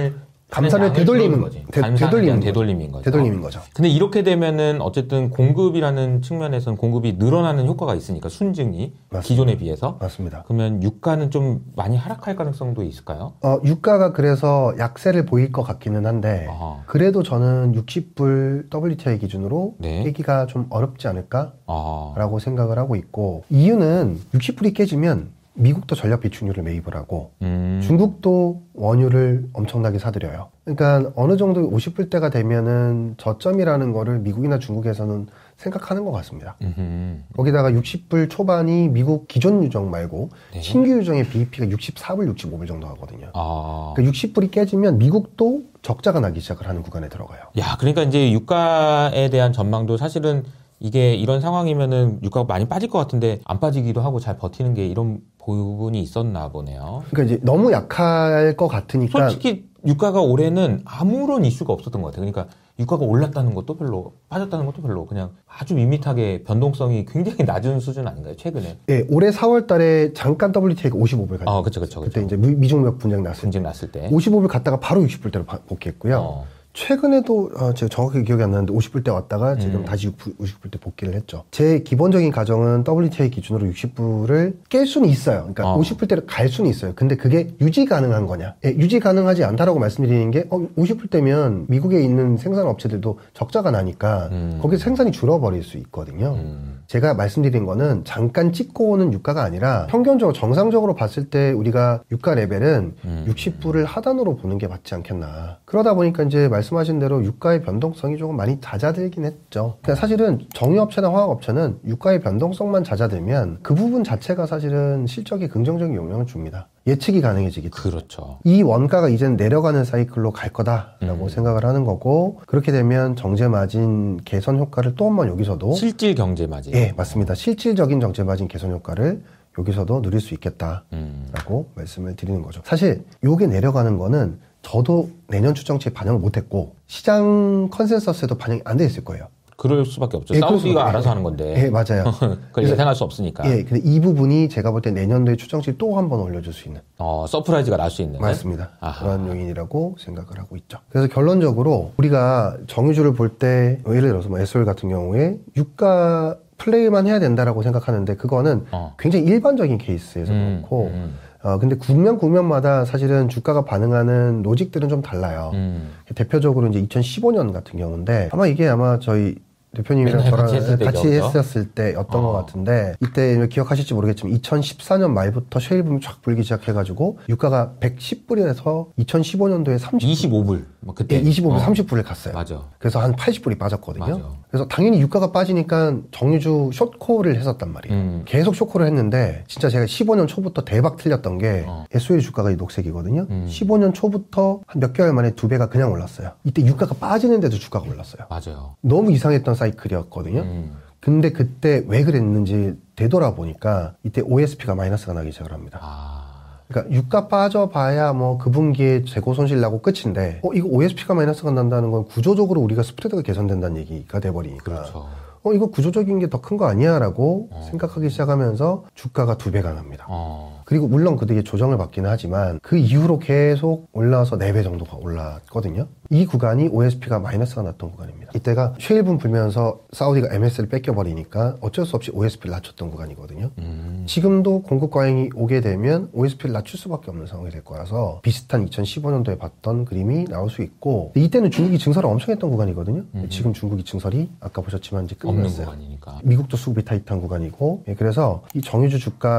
Speaker 1: 감산을 되돌리는
Speaker 2: 거지.
Speaker 1: 되,
Speaker 2: 감산에
Speaker 1: 되돌리는
Speaker 2: 대한
Speaker 1: 거죠.
Speaker 2: 되돌림인 거죠.
Speaker 1: 되돌림인 거죠.
Speaker 2: 근데 이렇게 되면은 어쨌든 공급이라는 측면에서는 공급이 늘어나는 효과가 있으니까 순증이
Speaker 1: 맞습니다.
Speaker 2: 기존에 비해서
Speaker 1: 맞습니다.
Speaker 2: 그러면 유가는 좀 많이 하락할 가능성도 있을까요?
Speaker 1: 어, 유가가 그래서 약세를 보일 것 같기는 한데
Speaker 2: 아하.
Speaker 1: 그래도 저는 육십 불 더블유티아이 기준으로
Speaker 2: 네.
Speaker 1: 깨기가 좀 어렵지 않을까라고
Speaker 2: 아,
Speaker 1: 생각을 하고 있고 이유는 육십 불이 깨지면 미국도 전력 비축유를 매입을 하고
Speaker 2: 음.
Speaker 1: 중국도 원유를 엄청나게 사들여요. 그러니까 어느 정도 오십 불대가 되면은 저점이라는 거를 미국이나 중국에서는 생각하는 것 같습니다.
Speaker 2: 음흠.
Speaker 1: 거기다가 육십 불 초반이 미국 기존 유정 말고
Speaker 2: 네.
Speaker 1: 신규 유정의 비이피가 육십사 불, 육십오 불 정도 하거든요.
Speaker 2: 아.
Speaker 1: 그러니까 육십 불이 깨지면 미국도 적자가 나기 시작을 하는 구간에 들어가요.
Speaker 2: 야, 그러니까 이제 유가에 대한 전망도 사실은 이게 이런 상황이면은 유가가 많이 빠질 것 같은데 안 빠지기도 하고 잘 버티는 게 이런 부분이 있었나 보네요.
Speaker 1: 그러니까 이제 너무 약할 것 같으니까
Speaker 2: 솔직히 유가가 올해는 아무런 이슈가 없었던 것 같아요. 그러니까 유가가 올랐다는 것도 별로, 빠졌다는 것도 별로, 그냥 아주 밋밋하게 변동성이 굉장히 낮은 수준 아닌가요, 최근에?
Speaker 1: 예, 올해 사월 달에 잠깐 더블유티아이가 오십오 불 갔죠.
Speaker 2: 어, 그쵸, 그쵸, 그쵸.
Speaker 1: 그때 이제 미- 미중무역 분쟁 났을 때
Speaker 2: 분쟁 났을 때.
Speaker 1: 오십오 불 갔다가 바로 육십 불대로 바- 복귀했고요.
Speaker 2: 어.
Speaker 1: 최근에도 어, 제가 정확하게 기억이 안 나는데 오십 불대 왔다가 지금
Speaker 2: 음.
Speaker 1: 다시 오십 불대 복귀를 했죠. 제 기본적인 가정은 더블유티아이 기준으로 육십 불을 깰 수는 있어요. 그러니까
Speaker 2: 어.
Speaker 1: 오십 불대를 갈 수는 있어요. 근데 그게 유지 가능한 거냐? 예, 유지 가능하지 않다라고 말씀드리는 게 어, 오십 불대면 미국에 있는 생산 업체들도 적자가 나니까
Speaker 2: 음.
Speaker 1: 거기 생산이 줄어버릴 수 있거든요.
Speaker 2: 음.
Speaker 1: 제가 말씀드린 거는 잠깐 찍고 오는 유가가 아니라 평균적으로 정상적으로 봤을 때 우리가 유가 레벨은
Speaker 2: 음.
Speaker 1: 육십 불을 하단으로 보는 게 맞지 않겠나. 그러다 보니까 이제 말씀하신 대로 유가의 변동성이 조금 많이 잦아들긴 했죠. 그러니까 사실은 정유업체나 화학업체는 유가의 변동성만 잦아들면 그 부분 자체가 사실은 실적에 긍정적인 영향을 줍니다. 예측이 가능해지기 때문에.
Speaker 2: 그렇죠.
Speaker 1: 이 원가가 이제는 내려가는 사이클로 갈 거다라고
Speaker 2: 음.
Speaker 1: 생각을 하는 거고 그렇게 되면 정제 마진 개선 효과를 또 한 번 여기서도
Speaker 2: 실질 경제 맞이.
Speaker 1: 예, 맞습니다. 실질적인 정제 마진 개선 효과를 여기서도 누릴 수 있겠다라고
Speaker 2: 음.
Speaker 1: 말씀을 드리는 거죠. 사실 요게 내려가는 거는 저도 내년 추정치에 반영을 못했고 시장 컨센서스에도 반영이 안 돼 있을 거예요.
Speaker 2: 그럴 수밖에 없죠.
Speaker 1: 예, 그럴
Speaker 2: 사우디가
Speaker 1: 수밖에-
Speaker 2: 알아서
Speaker 1: 예,
Speaker 2: 하는 건데.
Speaker 1: 예, 맞아요.
Speaker 2: 그걸
Speaker 1: 그래서-
Speaker 2: 예상할 수 없으니까.
Speaker 1: 예, 근데 이 부분이 제가 볼 때 내년도에 추정치 또 한 번 올려줄 수 있는
Speaker 2: 어, 서프라이즈가 날 수 있는.
Speaker 1: 맞습니다.
Speaker 2: 아하.
Speaker 1: 그런 요인이라고 생각을 하고 있죠. 그래서 결론적으로 우리가 정유주를 볼 때 예를 들어서 뭐 에스오엘 같은 경우에 유가 플레이만 해야 된다라고 생각하는데 그거는
Speaker 2: 어.
Speaker 1: 굉장히 일반적인 케이스에서
Speaker 2: 음,
Speaker 1: 그렇고
Speaker 2: 음,
Speaker 1: 어, 근데 국면 국면마다 사실은 주가가 반응하는 로직들은 좀 달라요.
Speaker 2: 음.
Speaker 1: 대표적으로 이제 이천십오 년 같은 경우인데 아마 이게 아마 저희 대표님이랑
Speaker 2: 맨날
Speaker 1: 저랑
Speaker 2: 같이 했을
Speaker 1: 같이
Speaker 2: 때죠.
Speaker 1: 했었을 때였던
Speaker 2: 어.
Speaker 1: 것 같은데 이때 기억하실지 모르겠지만 이천십사 년 말부터 쉐일붐이 쫙 불기 시작해가지고 유가가 백십 불에서 이천십오 년도에 삼십 불,
Speaker 2: 이십오 불. 뭐 그때.
Speaker 1: 예, 이십오 불,
Speaker 2: 어.
Speaker 1: 삼십 불을 갔어요.
Speaker 2: 맞아.
Speaker 1: 그래서 한 팔십 불이 빠졌거든요.
Speaker 2: 맞아.
Speaker 1: 그래서 당연히 유가가 빠지니까 정유주 숏콜을 했었단 말이에요.
Speaker 2: 음.
Speaker 1: 계속 숏콜을 했는데 진짜 제가 십오 년 초부터 대박 틀렸던 게
Speaker 2: 어.
Speaker 1: 에스오엘 주가가 이 녹색이거든요.
Speaker 2: 음.
Speaker 1: 십오 년 초부터 한 몇 개월 만에 두 배가 그냥 올랐어요. 이때 유가가 빠지는데도 주가가 올랐어요.
Speaker 2: 맞아요.
Speaker 1: 너무 이상했던 사이클이었거든요.
Speaker 2: 음.
Speaker 1: 근데 그때 왜 그랬는지 되돌아보니까 이때 오에스피가 마이너스가 나기 시작을 합니다.
Speaker 2: 아.
Speaker 1: 그러니까 유가 빠져봐야 뭐 그 분기에 재고 손실 나고 끝인데 어 이거 오에스피가 마이너스가 난다는 건 구조적으로 우리가 스프레드가 개선된다는 얘기가 돼버리니까
Speaker 2: 그렇죠.
Speaker 1: 어 이거 구조적인 게 더 큰 거 아니야 라고
Speaker 2: 어.
Speaker 1: 생각하기 시작하면서 주가가 두 배가 납니다.
Speaker 2: 어.
Speaker 1: 그리고 물론 그게 조정을 받기는 하지만 그 이후로 계속 올라와서 네 배 정도가 올랐거든요. 이 구간이 오에스피가 마이너스가 났던 구간입니다. 이때가 쉐일분 불면서 사우디가 엠에스를 뺏겨버리니까 어쩔 수 없이 오에스피를 낮췄던 구간이거든요.
Speaker 2: 음.
Speaker 1: 지금도 공급 과잉이 오게 되면 오에스피를 낮출 수밖에 없는 상황이 될 거라서 비슷한 이천십오 년도에 봤던 그림이 나올 수 있고 이때는 중국이 증설을 엄청 했던 구간이거든요.
Speaker 2: 음.
Speaker 1: 지금 중국이 증설이 아까 보셨지만 이제
Speaker 2: 없는
Speaker 1: 끝났어요.
Speaker 2: 구간이니까.
Speaker 1: 미국도 수급이 타이트한 구간이고 예, 그래서 이 정유주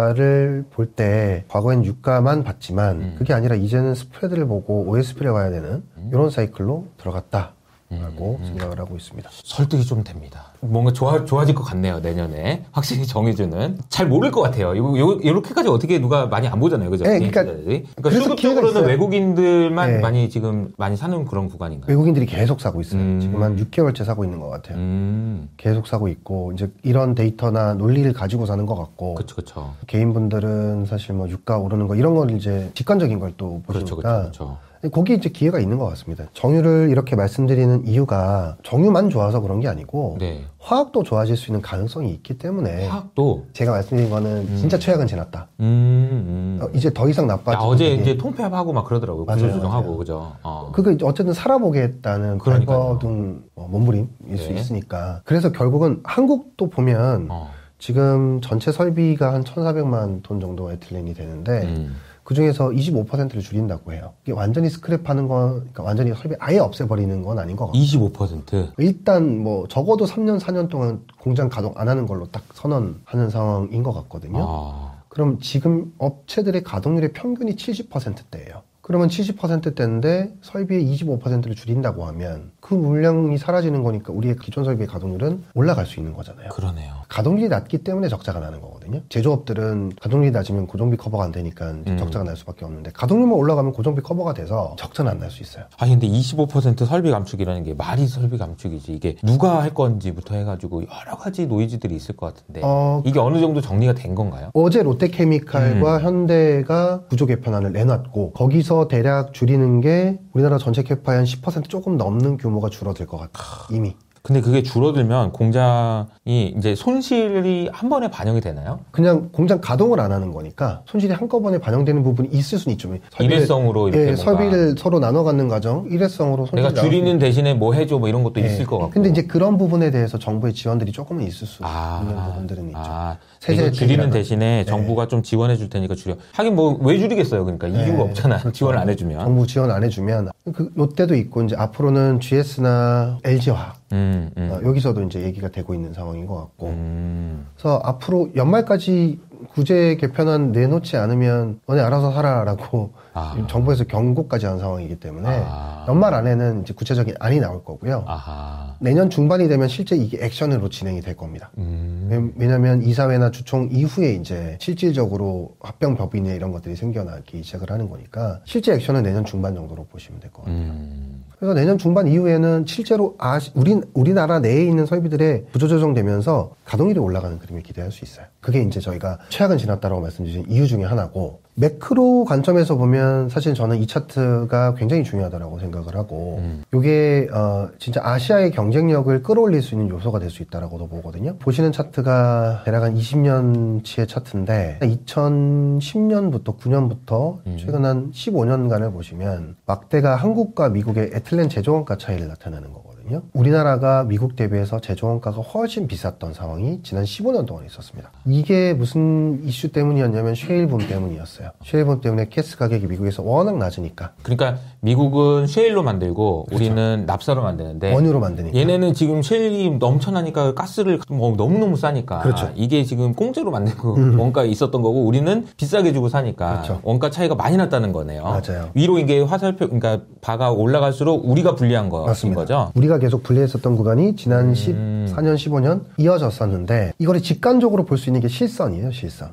Speaker 1: 주가를 볼 때 과거엔 유가만 봤지만
Speaker 2: 음.
Speaker 1: 그게 아니라 이제는 스프레드를 보고 오에스피를 봐야 되는 이런 사이클로 들어갔다라고
Speaker 2: 음, 음.
Speaker 1: 생각을 하고 있습니다.
Speaker 2: 설득이 좀 됩니다. 뭔가 좋아, 좋아질 것 같네요, 내년에. 확실히 정해주는. 잘 모를 것 같아요. 이거, 요, 요렇게까지 어떻게 누가 많이 안 보잖아요. 그죠?
Speaker 1: 네, 그러니까
Speaker 2: 그러니까,
Speaker 1: 그래서
Speaker 2: 수급적으로는
Speaker 1: 기회가 있어요.
Speaker 2: 외국인들만
Speaker 1: 네.
Speaker 2: 많이 지금 많이 사는 그런 구간인가요?
Speaker 1: 외국인들이 계속 사고 있어요.
Speaker 2: 음.
Speaker 1: 지금 한 육 개월째 사고 있는 것 같아요.
Speaker 2: 음,
Speaker 1: 계속 사고 있고 이제 이런 데이터나 논리를 가지고 사는 것 같고
Speaker 2: 그쵸, 그쵸.
Speaker 1: 개인분들은 사실 뭐 유가 오르는 거 이런 걸 이제 직관적인 걸 또
Speaker 2: 그렇죠,
Speaker 1: 보시니까
Speaker 2: 그렇죠, 그렇죠.
Speaker 1: 거기에 이제 기회가 있는 것 같습니다. 정유를 이렇게 말씀드리는 이유가 정유만 좋아서 그런 게 아니고
Speaker 2: 네.
Speaker 1: 화학도 좋아질 수 있는 가능성이 있기 때문에
Speaker 2: 화학도
Speaker 1: 제가 말씀드린 거는
Speaker 2: 음.
Speaker 1: 진짜 최악은 지났다.
Speaker 2: 음, 음.
Speaker 1: 어, 이제 더 이상 나빠지고
Speaker 2: 야, 어제 이제 통폐합하고 막 그러더라고요.
Speaker 1: 맞아요,
Speaker 2: 구조조정하고
Speaker 1: 맞아요.
Speaker 2: 그죠. 어.
Speaker 1: 그거 이제 어쨌든 살아보겠다는
Speaker 2: 그러니까요.
Speaker 1: 발버둥 어, 몸부림일 수
Speaker 2: 네.
Speaker 1: 있으니까. 그래서 결국은 한국도 보면
Speaker 2: 어.
Speaker 1: 지금 전체 설비가 한 천사백만 톤 정도 에틸렌이 되는데
Speaker 2: 음.
Speaker 1: 그 중에서 이십오 퍼센트를 줄인다고 해요. 이게 완전히 스크랩하는 건, 그러니까 완전히 설비 아예 없애버리는 건 아닌 것 같고.
Speaker 2: 이십오 퍼센트.
Speaker 1: 일단 뭐 적어도 삼 년, 사 년 동안 공장 가동 안 하는 걸로 딱 선언하는 상황인 것 같거든요.
Speaker 2: 아.
Speaker 1: 그럼 지금 업체들의 가동률의 평균이 칠십 퍼센트대예요. 그러면 칠십 퍼센트대인데 설비의 이십오 퍼센트를 줄인다고 하면 그 물량이 사라지는 거니까 우리의 기존 설비의 가동률은 올라갈 수 있는 거잖아요.
Speaker 2: 그러네요.
Speaker 1: 가동률이 낮기 때문에 적자가 나는 거거든요. 제조업들은 가동률이 낮으면 고정비 커버가 안 되니까
Speaker 2: 음.
Speaker 1: 적자가 날 수밖에 없는데 가동률만 올라가면 고정비 커버가 돼서 적자는 안 날 수 있어요.
Speaker 2: 아니 근데 이십오 퍼센트 설비 감축이라는 게 말이 설비 감축이지 이게 누가 할 건지부터 해가지고 여러 가지 노이즈들이 있을 것 같은데
Speaker 1: 어,
Speaker 2: 이게 어느 정도 정리가 된 건가요?
Speaker 1: 어제 롯데케미칼과
Speaker 2: 음.
Speaker 1: 현대가 구조 개편안을 내놨고 거기서 대략 줄이는 게 우리나라 전체 캐파의 한 십 퍼센트 조금 넘는 규모가 줄어들 것 같아. 이미.
Speaker 2: 근데 그게 줄어들면 공장이 이제 손실이 한 번에 반영이 되나요?
Speaker 1: 그냥 공장 가동을 안 하는 거니까 손실이 한꺼번에 반영되는 부분이 있을 수는 있죠. 설비를-
Speaker 2: 일회성으로 이렇게
Speaker 1: 예,
Speaker 2: 뭔가
Speaker 1: 설비를 서로 나눠 갖는 과정, 일회성으로 손실이
Speaker 2: 내가
Speaker 1: 나올 수
Speaker 2: 줄이는 대신에 뭐 해줘 뭐 이런 것도
Speaker 1: 예.
Speaker 2: 있을 것 같고.
Speaker 1: 근데 이제 그런 부분에 대해서 정부의 지원들이 조금은 있을 수
Speaker 2: 아,
Speaker 1: 있는 부분들은 있죠.
Speaker 2: 아,
Speaker 1: 세제
Speaker 2: 이거 줄이는
Speaker 1: 혜택이라든지.
Speaker 2: 대신에
Speaker 1: 네.
Speaker 2: 정부가 좀 지원해 줄 테니까 줄여. 하긴 뭐 왜 줄이겠어요? 그러니까 이유가
Speaker 1: 네,
Speaker 2: 없잖아.
Speaker 1: 그렇죠.
Speaker 2: 지원을 안 해주면.
Speaker 1: 정부 지원 안 해주면 그 롯데도 있고 이제 앞으로는 지에스나 엘지화학
Speaker 2: 음, 음.
Speaker 1: 어, 여기서도 이제 얘기가 되고 있는 상황인 것 같고.
Speaker 2: 음.
Speaker 1: 그래서 앞으로 연말까지 구제 개편안 내놓지 않으면 너네 알아서 살아라고
Speaker 2: 아.
Speaker 1: 정부에서 경고까지 한 상황이기 때문에
Speaker 2: 아.
Speaker 1: 연말 안에는 이제 구체적인 안이 나올 거고요.
Speaker 2: 아하.
Speaker 1: 내년 중반이 되면 실제 이게 액션으로 진행이 될 겁니다.
Speaker 2: 음.
Speaker 1: 왜- 왜냐하면 이사회나 주총 이후에 이제 실질적으로 합병 법인이나 이런 것들이 생겨나기 시작을 하는 거니까 실제 액션은 내년 중반 정도로 보시면 될 것 같아요.
Speaker 2: 음.
Speaker 1: 그래서 내년 중반 이후에는 실제로 아시, 우리, 우리나라 내에 있는 설비들의 구조조정되면서 가동률이 올라가는 그림을 기대할 수 있어요. 그게 이제 저희가 최악은 지났다라고 말씀드린 이유 중에 하나고, 매크로 관점에서 보면 사실 저는 이 차트가 굉장히 중요하다고 생각을 하고,
Speaker 2: 음.
Speaker 1: 이게 어, 진짜 아시아의 경쟁력을 끌어올릴 수 있는 요소가 될 수 있다라고도 보거든요. 보시는 차트가 대략 한 이십 년치의 차트인데, 이천십 년부터 구 년부터
Speaker 2: 음.
Speaker 1: 최근 한 십오 년간을 보시면 막대가 한국과 미국의 에틸렌 제조원가 차이를 나타내는 거거든요. 우리나라가 미국 대비해서 제조원가가 훨씬 비쌌던 상황이 지난 십오 년 동안 있었습니다. 이게 무슨 이슈 때문이었냐면 쉐일붐 때문이었어요. 쉐일붐 때문에 가스 가격이 미국에서 워낙 낮으니까
Speaker 2: 그러니까 미국은 쉐일로 만들고 우리는 납사로 만드는데
Speaker 1: 원유로 만드니까.
Speaker 2: 얘네는 지금 쉐일이 넘쳐나니까 가스를 뭐 너무너무 싸니까
Speaker 1: 그렇죠.
Speaker 2: 이게 지금 공짜로 만들고
Speaker 1: 음.
Speaker 2: 원가에 있었던 거고 우리는 비싸게 주고 사니까
Speaker 1: 그렇죠.
Speaker 2: 원가 차이가 많이 났다는 거네요.
Speaker 1: 맞아요.
Speaker 2: 위로 이게 화살표 그러니까 바가 올라갈수록 우리가 불리한 거인
Speaker 1: 맞습니다.
Speaker 2: 거죠.
Speaker 1: 우리가 계속 불리했었던 구간이 지난
Speaker 2: 음.
Speaker 1: 십사 년, 십오 년 이어졌었는데 이거를 직관적으로 볼 수 있는 게 실선이에요, 실선.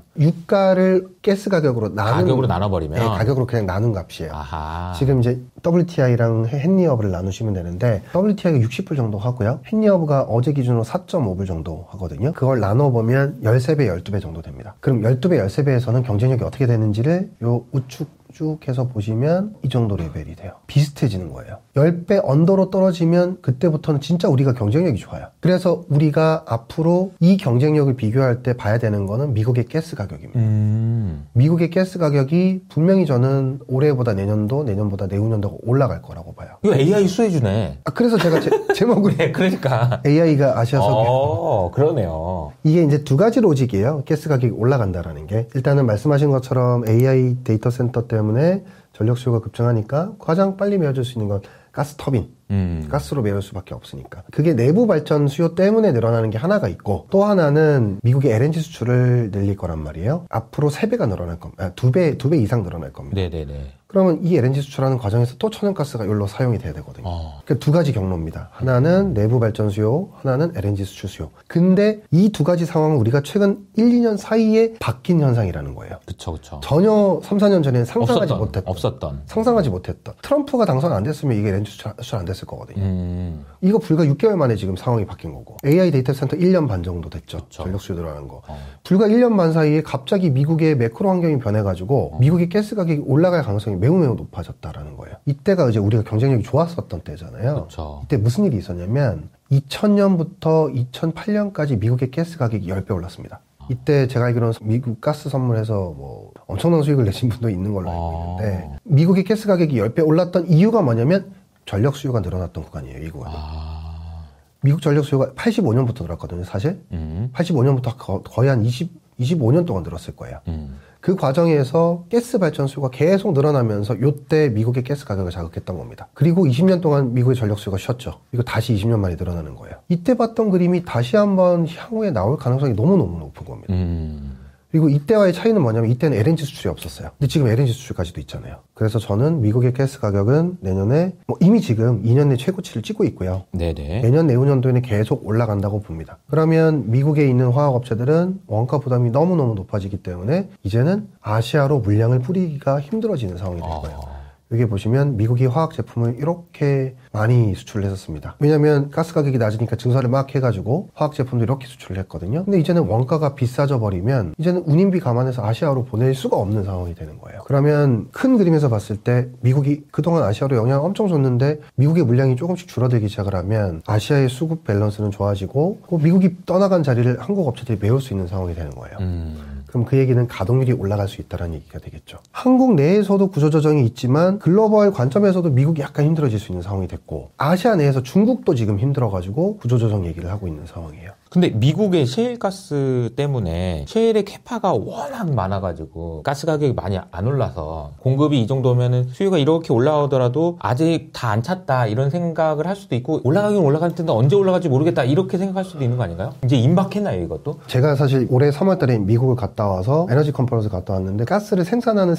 Speaker 1: 유가를 가스 가격으로 나눈
Speaker 2: 가격으로 나눠버리면
Speaker 1: 네, 가격으로 그냥 나눈 값이에요.
Speaker 2: 아하.
Speaker 1: 지금 이제 더블유티아이랑 헨리허브를 나누시면 되는데 더블유티아이가 육십 불 정도 하고요. 헨리허브가 어제 기준으로 사 점 오 불 정도 하거든요. 그걸 나눠보면 십삼 배, 십이 배 정도 됩니다. 그럼 십이 배, 십삼 배에서는 경쟁력이 어떻게 되는지를 요 우측 쭉 해서 보시면 이 정도 레벨이 돼요. 비슷해지는 거예요. 십 배 언더로 떨어지면 그때부터는 진짜 우리가 경쟁력이 좋아요. 그래서 우리가 앞으로 이 경쟁력을 비교할 때 봐야 되는 거는 미국의 가스 가격입니다.
Speaker 2: 음.
Speaker 1: 미국의 가스 가격이 분명히 저는 올해보다 내년도, 내년보다 내후년도가 올라갈 거라고 봐요.
Speaker 2: 이거 에이아이 수혜주네.
Speaker 1: 아, 그래서 제가 제, 제목을
Speaker 2: 네, 그러니까.
Speaker 1: 에이아이가 아시아 석유.
Speaker 2: 어, 그러네요.
Speaker 1: 이게 이제 두 가지 로직이에요. 가스 가격이 올라간다라는 게. 일단은 말씀하신 것처럼 에이아이 데이터 센터 때문에 전력 수요가 급증하니까 가장 빨리 메워줄 수 있는 건 가스 터빈.
Speaker 2: 음.
Speaker 1: 가스로 메울 수밖에 없으니까. 그게 내부 발전 수요 때문에 늘어나는 게 하나가 있고, 또 하나는 미국의 엘엔지 수출을 늘릴 거란 말이에요. 앞으로 세 배가 늘어날 겁니다. 아, 두 배, 두 배 이상 늘어날 겁니다.
Speaker 2: 네네네.
Speaker 1: 그러면 이 엘엔지 수출하는 과정에서 또 천연가스가 여기로 사용이 돼야 되거든요.
Speaker 2: 어.
Speaker 1: 그 두 가지 경로입니다. 하나는 내부 발전 수요, 하나는 엘엔지 수출 수요. 근데 이 두 가지 상황은 우리가 최근 일, 이 년 사이에 바뀐 현상이라는 거예요.
Speaker 2: 그쵸, 그쵸.
Speaker 1: 전혀 삼, 사 년 전에는 상상하지
Speaker 2: 없었던,
Speaker 1: 못했던.
Speaker 2: 없었던.
Speaker 1: 상상하지 못했던. 트럼프가 당선 안 됐으면 이게 엘엔지 수출 안 됐을 됐을 거거든요.
Speaker 2: 음.
Speaker 1: 이거 불과 육 개월 만에 지금 상황이 바뀐 거고 에이아이 데이터 센터 일 년 반 정도 됐죠.
Speaker 2: 그쵸.
Speaker 1: 전력 수요 늘어나는 거.
Speaker 2: 어.
Speaker 1: 불과 일 년 반 사이에 갑자기 미국의 매크로 환경이 변해가지고
Speaker 2: 어.
Speaker 1: 미국의 가스 가격이 올라갈 가능성이 매우 매우 높아졌다라는 거예요. 이때가 이제 우리가 경쟁력이 좋았었던 때잖아요.
Speaker 2: 그쵸.
Speaker 1: 이때 무슨 일이 있었냐면 이천 년부터 이천팔 년까지 미국의 가스 가격이 십 배 올랐습니다. 이때 제가 알기로는 미국 가스 선물해서 뭐 엄청난 수익을 내신 분도 있는 걸로 알고 있는데
Speaker 2: 아.
Speaker 1: 미국의 가스 가격이 십 배 올랐던 이유가 뭐냐면 전력 수요가 늘어났던 구간이에요. 이 구간은.
Speaker 2: 아.
Speaker 1: 미국 전력 수요가 팔십오 년부터 늘었거든요. 사실
Speaker 2: 음.
Speaker 1: 팔십오 년부터 거, 거의 한 이십, 이십오 년 동안 늘었을 거예요.
Speaker 2: 음.
Speaker 1: 그 과정에서 가스 발전 수요가 계속 늘어나면서 요때 미국의 가스 가격을 자극했던 겁니다. 그리고 이십 년 동안 미국의 전력 수요가 쉬었죠. 이거 다시 이십 년 만에 늘어나는 거예요. 이때 봤던 그림이 다시 한번 향후에 나올 가능성이 너무너무 높은 겁니다.
Speaker 2: 음.
Speaker 1: 그리고 이때와의 차이는 뭐냐면 이때는 엘엔지 수출이 없었어요. 근데 지금 엘엔지 수출까지도 있잖아요. 그래서 저는 미국의 가스 가격은 내년에 뭐 이미 지금 이 년 내 최고치를 찍고 있고요.
Speaker 2: 네네.
Speaker 1: 내년 내후년도에는 계속 올라간다고 봅니다. 그러면 미국에 있는 화학업체들은 원가 부담이 너무너무 높아지기 때문에 이제는 아시아로 물량을 뿌리기가 힘들어지는 상황이 될 거예요.
Speaker 2: 아.
Speaker 1: 여기 보시면 미국이 화학 제품을 이렇게 많이 수출을 했었습니다. 왜냐하면 가스 가격이 낮으니까 증설을 막 해가지고 화학 제품도 이렇게 수출을 했거든요. 근데 이제는 원가가 비싸져 버리면 이제는 운임비 감안해서 아시아로 보낼 수가 없는 상황이 되는 거예요. 그러면 큰 그림에서 봤을 때 미국이 그동안 아시아로 영향을 엄청 줬는데 미국의 물량이 조금씩 줄어들기 시작을 하면 아시아의 수급 밸런스는 좋아지고 미국이 떠나간 자리를 한국 업체들이 메울 수 있는 상황이 되는 거예요.
Speaker 2: 음.
Speaker 1: 그럼 그 얘기는 가동률이 올라갈 수 있다는 얘기가 되겠죠. 한국 내에서도 구조조정이 있지만 글로벌 관점에서도 미국이 약간 힘들어질 수 있는 상황이 됐고 아시아 내에서 중국도 지금 힘들어가지고 구조조정 얘기를 하고 있는 상황이에요.
Speaker 2: 근데 미국의 셰일가스 때문에 셰일의 캐파가 워낙 많아가지고 가스 가격이 많이 안 올라서 공급이 이 정도면은 수요가 이렇게 올라오더라도 아직 다 안 찼다 이런 생각을 할 수도 있고 올라가긴 올라갈 텐데 언제 올라갈지 모르겠다 이렇게 생각할 수도 있는 거 아닌가요? 이제 임박했나요 이것도?
Speaker 1: 제가 사실 올해 삼월 달에 미국을 갔다 와서 에너지 컨퍼런스 갔다 왔는데 가스를 생산하는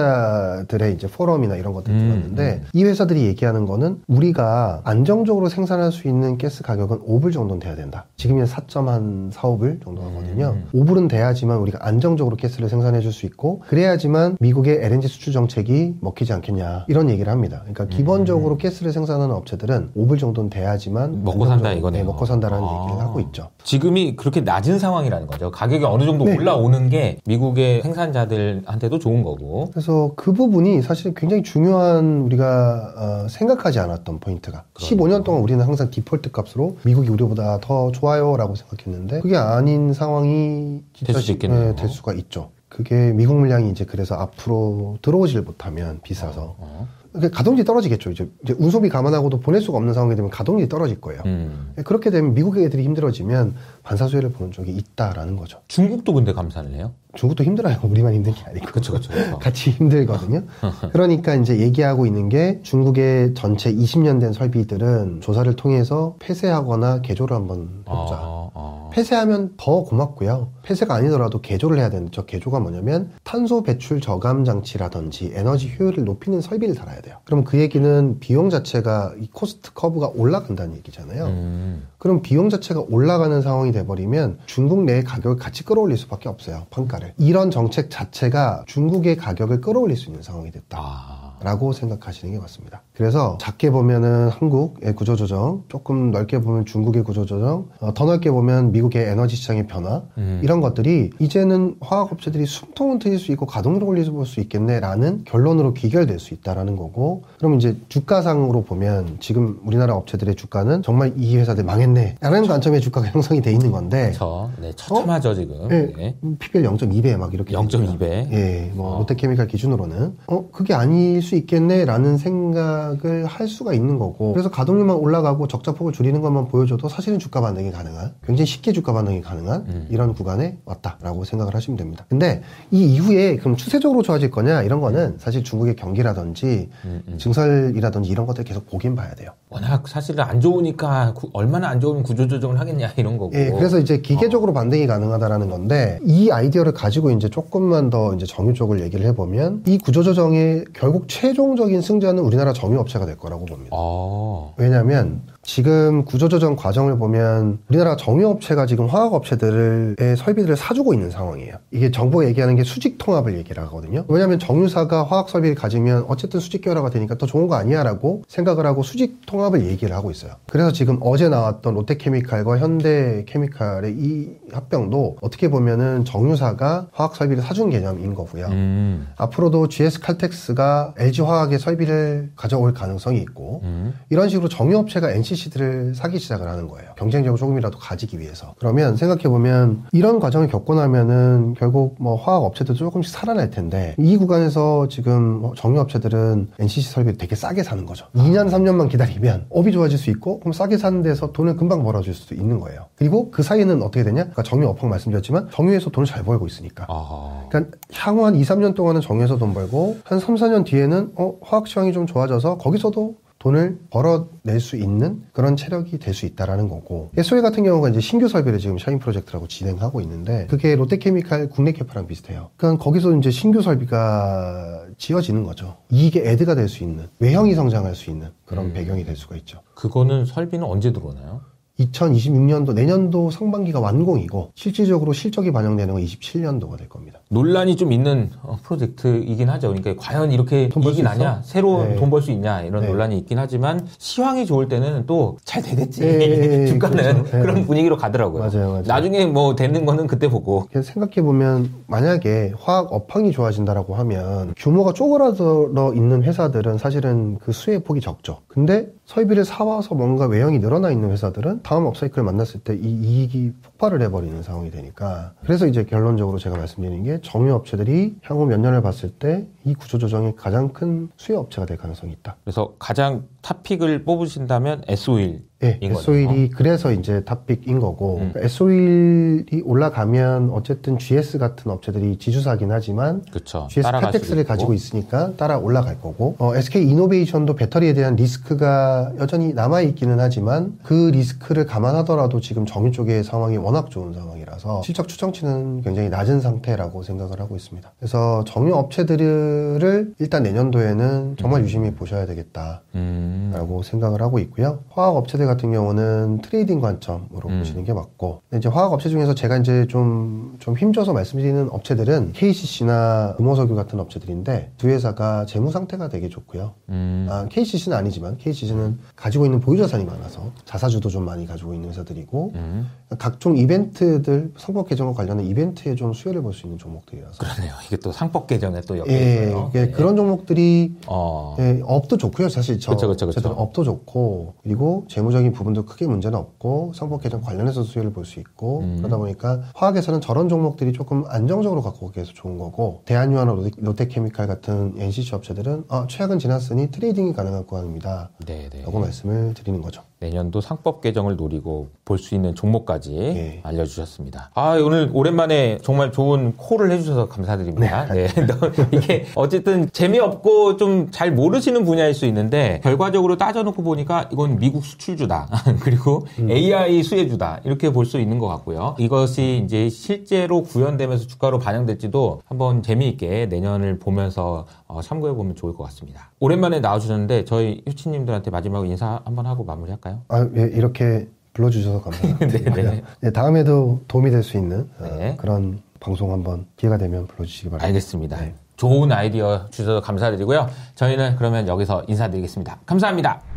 Speaker 1: 생산자들의 이제 포럼이나 이런 것들
Speaker 2: 음,
Speaker 1: 들었는데
Speaker 2: 음.
Speaker 1: 이 회사들이 얘기하는 거는 우리가 안정적으로 생산할 수 있는 가스 가격은 오 불 정도는 돼야 된다. 지금은 사 점 사, 오 불 정도 하거든요.
Speaker 2: 음.
Speaker 1: 오 불은 돼야지만 우리가 안정적으로 가스를 생산해 줄 수 있고 그래야지만 미국의 엘엔지 수출 정책이 먹히지 않겠냐 이런 얘기를 합니다. 그러니까 기본적으로 가스를 생산하는 업체들은 오 불 정도는 돼야지만
Speaker 2: 먹고 산다 이거네요.
Speaker 1: 네, 먹고 산다라는
Speaker 2: 아.
Speaker 1: 얘기를 하고 있죠.
Speaker 2: 지금이 그렇게 낮은 상황이라는 거죠. 가격이 어느 정도
Speaker 1: 네.
Speaker 2: 올라오는 게 미국의 생산자들한테도 좋은 거고.
Speaker 1: 그래서 그 부분이 사실 굉장히 중요한 우리가 어, 생각하지 않았던 포인트가 십오 년 동안 우리는 항상 디폴트 값으로 미국이 우리보다 더 좋아요라고 생각했는데 그게 아닌 상황이 진짜
Speaker 2: 될 수도 있겠네요.
Speaker 1: 네, 될 수가 있죠. 그게 미국 물량이 이제 그래서 앞으로 들어오질 못하면 비싸서
Speaker 2: 어.
Speaker 1: 그러니까 가동률이 떨어지겠죠. 이제, 이제 운송비 감안하고도 보낼 수가 없는 상황이 되면 가동률이 떨어질 거예요.
Speaker 2: 음.
Speaker 1: 그렇게 되면 미국 애들이 힘들어지면 반사수혜를 보는 쪽이 있다라는 거죠.
Speaker 2: 중국도 근데 감산을 해요?
Speaker 1: 중국도 힘들어요. 우리만 힘든 게 아니고.
Speaker 2: 그쵸, 그쵸.
Speaker 1: 같이 힘들거든요. 그러니까 이제 얘기하고 있는 게 중국의 전체 이십 년 된 설비들은 조사를 통해서 폐쇄하거나 개조를 한번 해보자.
Speaker 2: 아, 아.
Speaker 1: 폐쇄하면 더 고맙고요. 폐쇄가 아니더라도 개조를 해야 되는데 저 개조가 뭐냐면 탄소 배출 저감 장치라든지 에너지 효율을 높이는 설비를 달아야 돼요. 그럼 그 얘기는 비용 자체가 이 코스트 커브가 올라간다는 얘기잖아요.
Speaker 2: 음.
Speaker 1: 그럼 비용 자체가 올라가는 상황이 돼버리면 중국 내의 가격을 같이 끌어올릴 수밖에 없어요. 판가를. 이런 정책 자체가 중국의 가격을 끌어올릴 수 있는 상황이 됐다.
Speaker 2: 아.
Speaker 1: 라고 생각하시는 게 맞습니다. 그래서 작게 보면은 한국의 구조조정, 조금 넓게 보면 중국의 구조조정, 어, 더 넓게 보면 미국의 에너지 시장의 변화,
Speaker 2: 음.
Speaker 1: 이런 것들이 이제는 화학업체들이 숨통은 트일 수 있고 가동률을 올릴 수 있겠네라는 결론으로 귀결될 수 있다라는 거고, 그럼 이제 주가상으로 보면 지금 우리나라 업체들의 주가는 정말 이 회사들 망했네 라는 관점의 주가가 형성이 돼 있는 건데,
Speaker 2: 그쵸. 네, 처참하죠, 지금.
Speaker 1: 네,
Speaker 2: 네.
Speaker 1: 피비엘 영 점 이 배 막 이렇게
Speaker 2: 영 점 이 배.
Speaker 1: 예, 뭐
Speaker 2: 어.
Speaker 1: 롯데케미칼 기준으로는 어 그게 아닐 수 있겠네라는 생각을 할 수가 있는 거고, 그래서 가동률만 올라가고 적자폭을 줄이는 것만 보여줘도 사실은 주가 반등이 가능한, 굉장히 쉽게 주가 반등이 가능한
Speaker 2: 음.
Speaker 1: 이런 구간에 왔다라고 생각을 하시면 됩니다. 근데 이 이후에 그럼 추세적으로 좋아질 거냐 이런 거는 사실 중국의 경기라든지
Speaker 2: 음, 음.
Speaker 1: 증설이라든지 이런 것들 계속 보긴 봐야 돼요.
Speaker 2: 워낙 사실은 안 좋으니까 구- 얼마나 안 좋으면 구조조정을 하겠냐 이런 거고.
Speaker 1: 예, 그래서 이제 기계적으로 반등이 가능하다라는 건데, 이 아이디어를 가지고 이제 조금만 더 이제 정유 쪽을 얘기를 해보면, 이 구조조정의 결국 최종적인 승자는 우리나라 정유업체가 될 거라고 봅니다.
Speaker 2: 아.
Speaker 1: 왜냐하면 지금 구조조정 과정을 보면 우리나라 정유업체가 지금 화학업체들의 설비들을 사주고 있는 상황이에요. 이게 정부가 얘기하는 게 수직통합을 얘기를 하거든요. 왜냐하면 정유사가 화학설비를 가지면 어쨌든 수직계열화가 되니까 더 좋은 거 아니야 라고 생각을 하고 수직통합을 얘기를 하고 있어요. 그래서 지금 어제 나왔던 롯데케미칼과 현대케미칼의 이 합병도 어떻게 보면은 정유사가 화학설비를 사준 개념인 거고요. 음. 앞으로도 지에스칼텍스가 엘지화학의 설비를 가져올 가능성이 있고 음. 이런 식으로 정유업체가 엔씨씨들을 사기 시작을 하는 거예요. 경쟁력을 조금이라도 가지기 위해서. 그러면 생각해보면 이런 과정을 겪고 나면은 결국 뭐 화학업체도 조금씩 살아날 텐데 이 구간에서 지금 정유업체들은 엔씨씨 설비를 되게 싸게 사는 거죠. 이 년, 삼 년만 기다리면 업이 좋아질 수 있고 그럼 싸게 사는 데서 돈을 금방 벌어줄 수도 있는 거예요. 그리고 그 사이에는 어떻게 되냐? 그러니까 정유업황 말씀드렸지만 정유에서 돈을 잘 벌고 있으니까. 아하. 그러니까 향후 한 이, 삼 년 동안은 정유에서 돈 벌고 한 삼, 사 년 뒤에는 어, 화학 시황이 좀 좋아져서 거기서도 돈을 벌어낼 수 있는 그런 체력이 될 수 있다라는 거고 에스오엘 같은 경우가 이제 신규 설비를 지금 샤인 프로젝트라고 진행하고 있는데 그게 롯데케미칼 국내 캐파랑 비슷해요. 그러니까 거기서 이제 신규 설비가 지어지는 거죠. 이게 애드가 될 수 있는 외형이 성장할 수 있는 그런 음. 배경이 될 수가 있죠.
Speaker 2: 그거는 설비는 언제 들어오나요?
Speaker 1: 이천이십육 년도 내년도 상반기가 완공이고 실질적으로 실적이 반영되는 건 이십칠 년도가 될 겁니다.
Speaker 2: 논란이 좀 있는 프로젝트이긴 하죠. 그러니까 과연 이렇게 이익이 나냐, 새로
Speaker 1: 네.
Speaker 2: 돈 벌 수 있냐 이런
Speaker 1: 네.
Speaker 2: 논란이 있긴 하지만 시황이 좋을 때는 또 잘 되겠지.
Speaker 1: 네.
Speaker 2: 주가는
Speaker 1: 그렇죠. 네.
Speaker 2: 그런 분위기로 가더라고요.
Speaker 1: 맞아요, 맞아요.
Speaker 2: 나중에 뭐 되는 거는 그때 보고.
Speaker 1: 생각해 보면 만약에 화학 업황이 좋아진다라고 하면 규모가 쪼그라들어 있는 회사들은 사실은 그 수혜 폭이 적죠. 근데 설비를 사와서 뭔가 외형이 늘어나 있는 회사들은 다음 업사이클을 만났을 때 이 이익이 폭발을 해버리는 상황이 되니까 그래서 이제 결론적으로 제가 말씀드리는 게 정유업체들이 향후 몇 년을 봤을 때 이 구조조정의 가장 큰 수혜 업체가 될 가능성이 있다.
Speaker 2: 그래서 가장 탑픽을 뽑으신다면 에스오일.
Speaker 1: 네, 에스오일이 그래서 이제 탑픽인 거고 음. 그러니까 에스오일이 올라가면 어쨌든 지에스 같은 업체들이 지주사긴 하지만
Speaker 2: 그쵸.
Speaker 1: 지에스칼텍스를 가지고 있으니까 따라 올라갈 거고 어, 에스케이이노베이션도 배터리에 대한 리스크가 여전히 남아있기는 하지만 그 리스크를 감안하더라도 지금 정유 쪽의 상황이 워낙 좋은 상황이라서 실적 추정치는 굉장히 낮은 상태라고 생각을 하고 있습니다. 그래서 정유 업체들을 일단 내년도에는 정말 유심히 보셔야 되겠다라고 음. 생각을 하고 있고요. 화학 업체들 같은 경우는 트레이딩 관점으로 음. 보시는 게 맞고 이제 화학 업체 중에서 제가 이제 좀, 좀 힘줘서 말씀드리는 업체들은 케이씨씨나 금호석유 같은 업체들인데 두 회사가 재무 상태가 되게 좋고요. 음. 아, 케이씨씨는 아니지만 케이씨씨는 가지고 있는 보유자산이 많아서 자사주도 좀 많이 가지고 있는 회사들이고 음. 각종 이벤트들 상법 개정과 관련된 이벤트에 좀 수혜를 볼 수 있는 종목들이라서
Speaker 2: 그러네요. 이게 또 상법 개정에 또 엮여
Speaker 1: 예,
Speaker 2: 있어요.
Speaker 1: 예,
Speaker 2: 네.
Speaker 1: 그런 종목들이
Speaker 2: 어.
Speaker 1: 예, 업도 좋고요. 사실 저
Speaker 2: 그쵸, 그쵸, 그쵸.
Speaker 1: 업도 좋고 그리고 재무적인 부분도 크게 문제는 없고 상법 개정 관련해서 수혜를 볼 수 있고 음. 그러다 보니까 화학에서는 저런 종목들이 조금 안정적으로 갖고 오기 위해서 좋은 거고 대한유화나 롯데, 롯데케미칼 같은 엔씨씨 업체들은 아, 최악은 지났으니 트레이딩이 가능할 구간입니다. 네네. 라고 말씀을 드리는 거죠.
Speaker 2: 내년도 상법 개정을 노리고 볼 수 있는 종목까지 네. 알려주셨습니다. 아, 오늘 오랜만에 정말 좋은 콜을 해주셔서 감사드립니다. 네. 네. 이게 어쨌든 재미없고 좀 잘 모르시는 분야일 수 있는데 결과적으로 따져놓고 보니까 이건 미국 수출주다. 그리고 음. 에이아이 수혜주다. 이렇게 볼 수 있는 것 같고요. 이것이 이제 실제로 구현되면서 주가로 반영될지도 한번 재미있게 내년을 보면서 어, 참고해보면 좋을 것 같습니다. 오랜만에 나와주셨는데 저희 효치님들한테 마지막으로 인사 한번 하고 마무리할까요?
Speaker 1: 아, 예, 이렇게 불러주셔서 감사합니다. 네, 다음에도 도움이 될 수 있는 네. 어, 그런 방송 한번 기회가 되면 불러주시기 바랍니다.
Speaker 2: 알겠습니다. 네. 좋은 아이디어 주셔서 감사드리고요. 저희는 그러면 여기서 인사드리겠습니다. 감사합니다.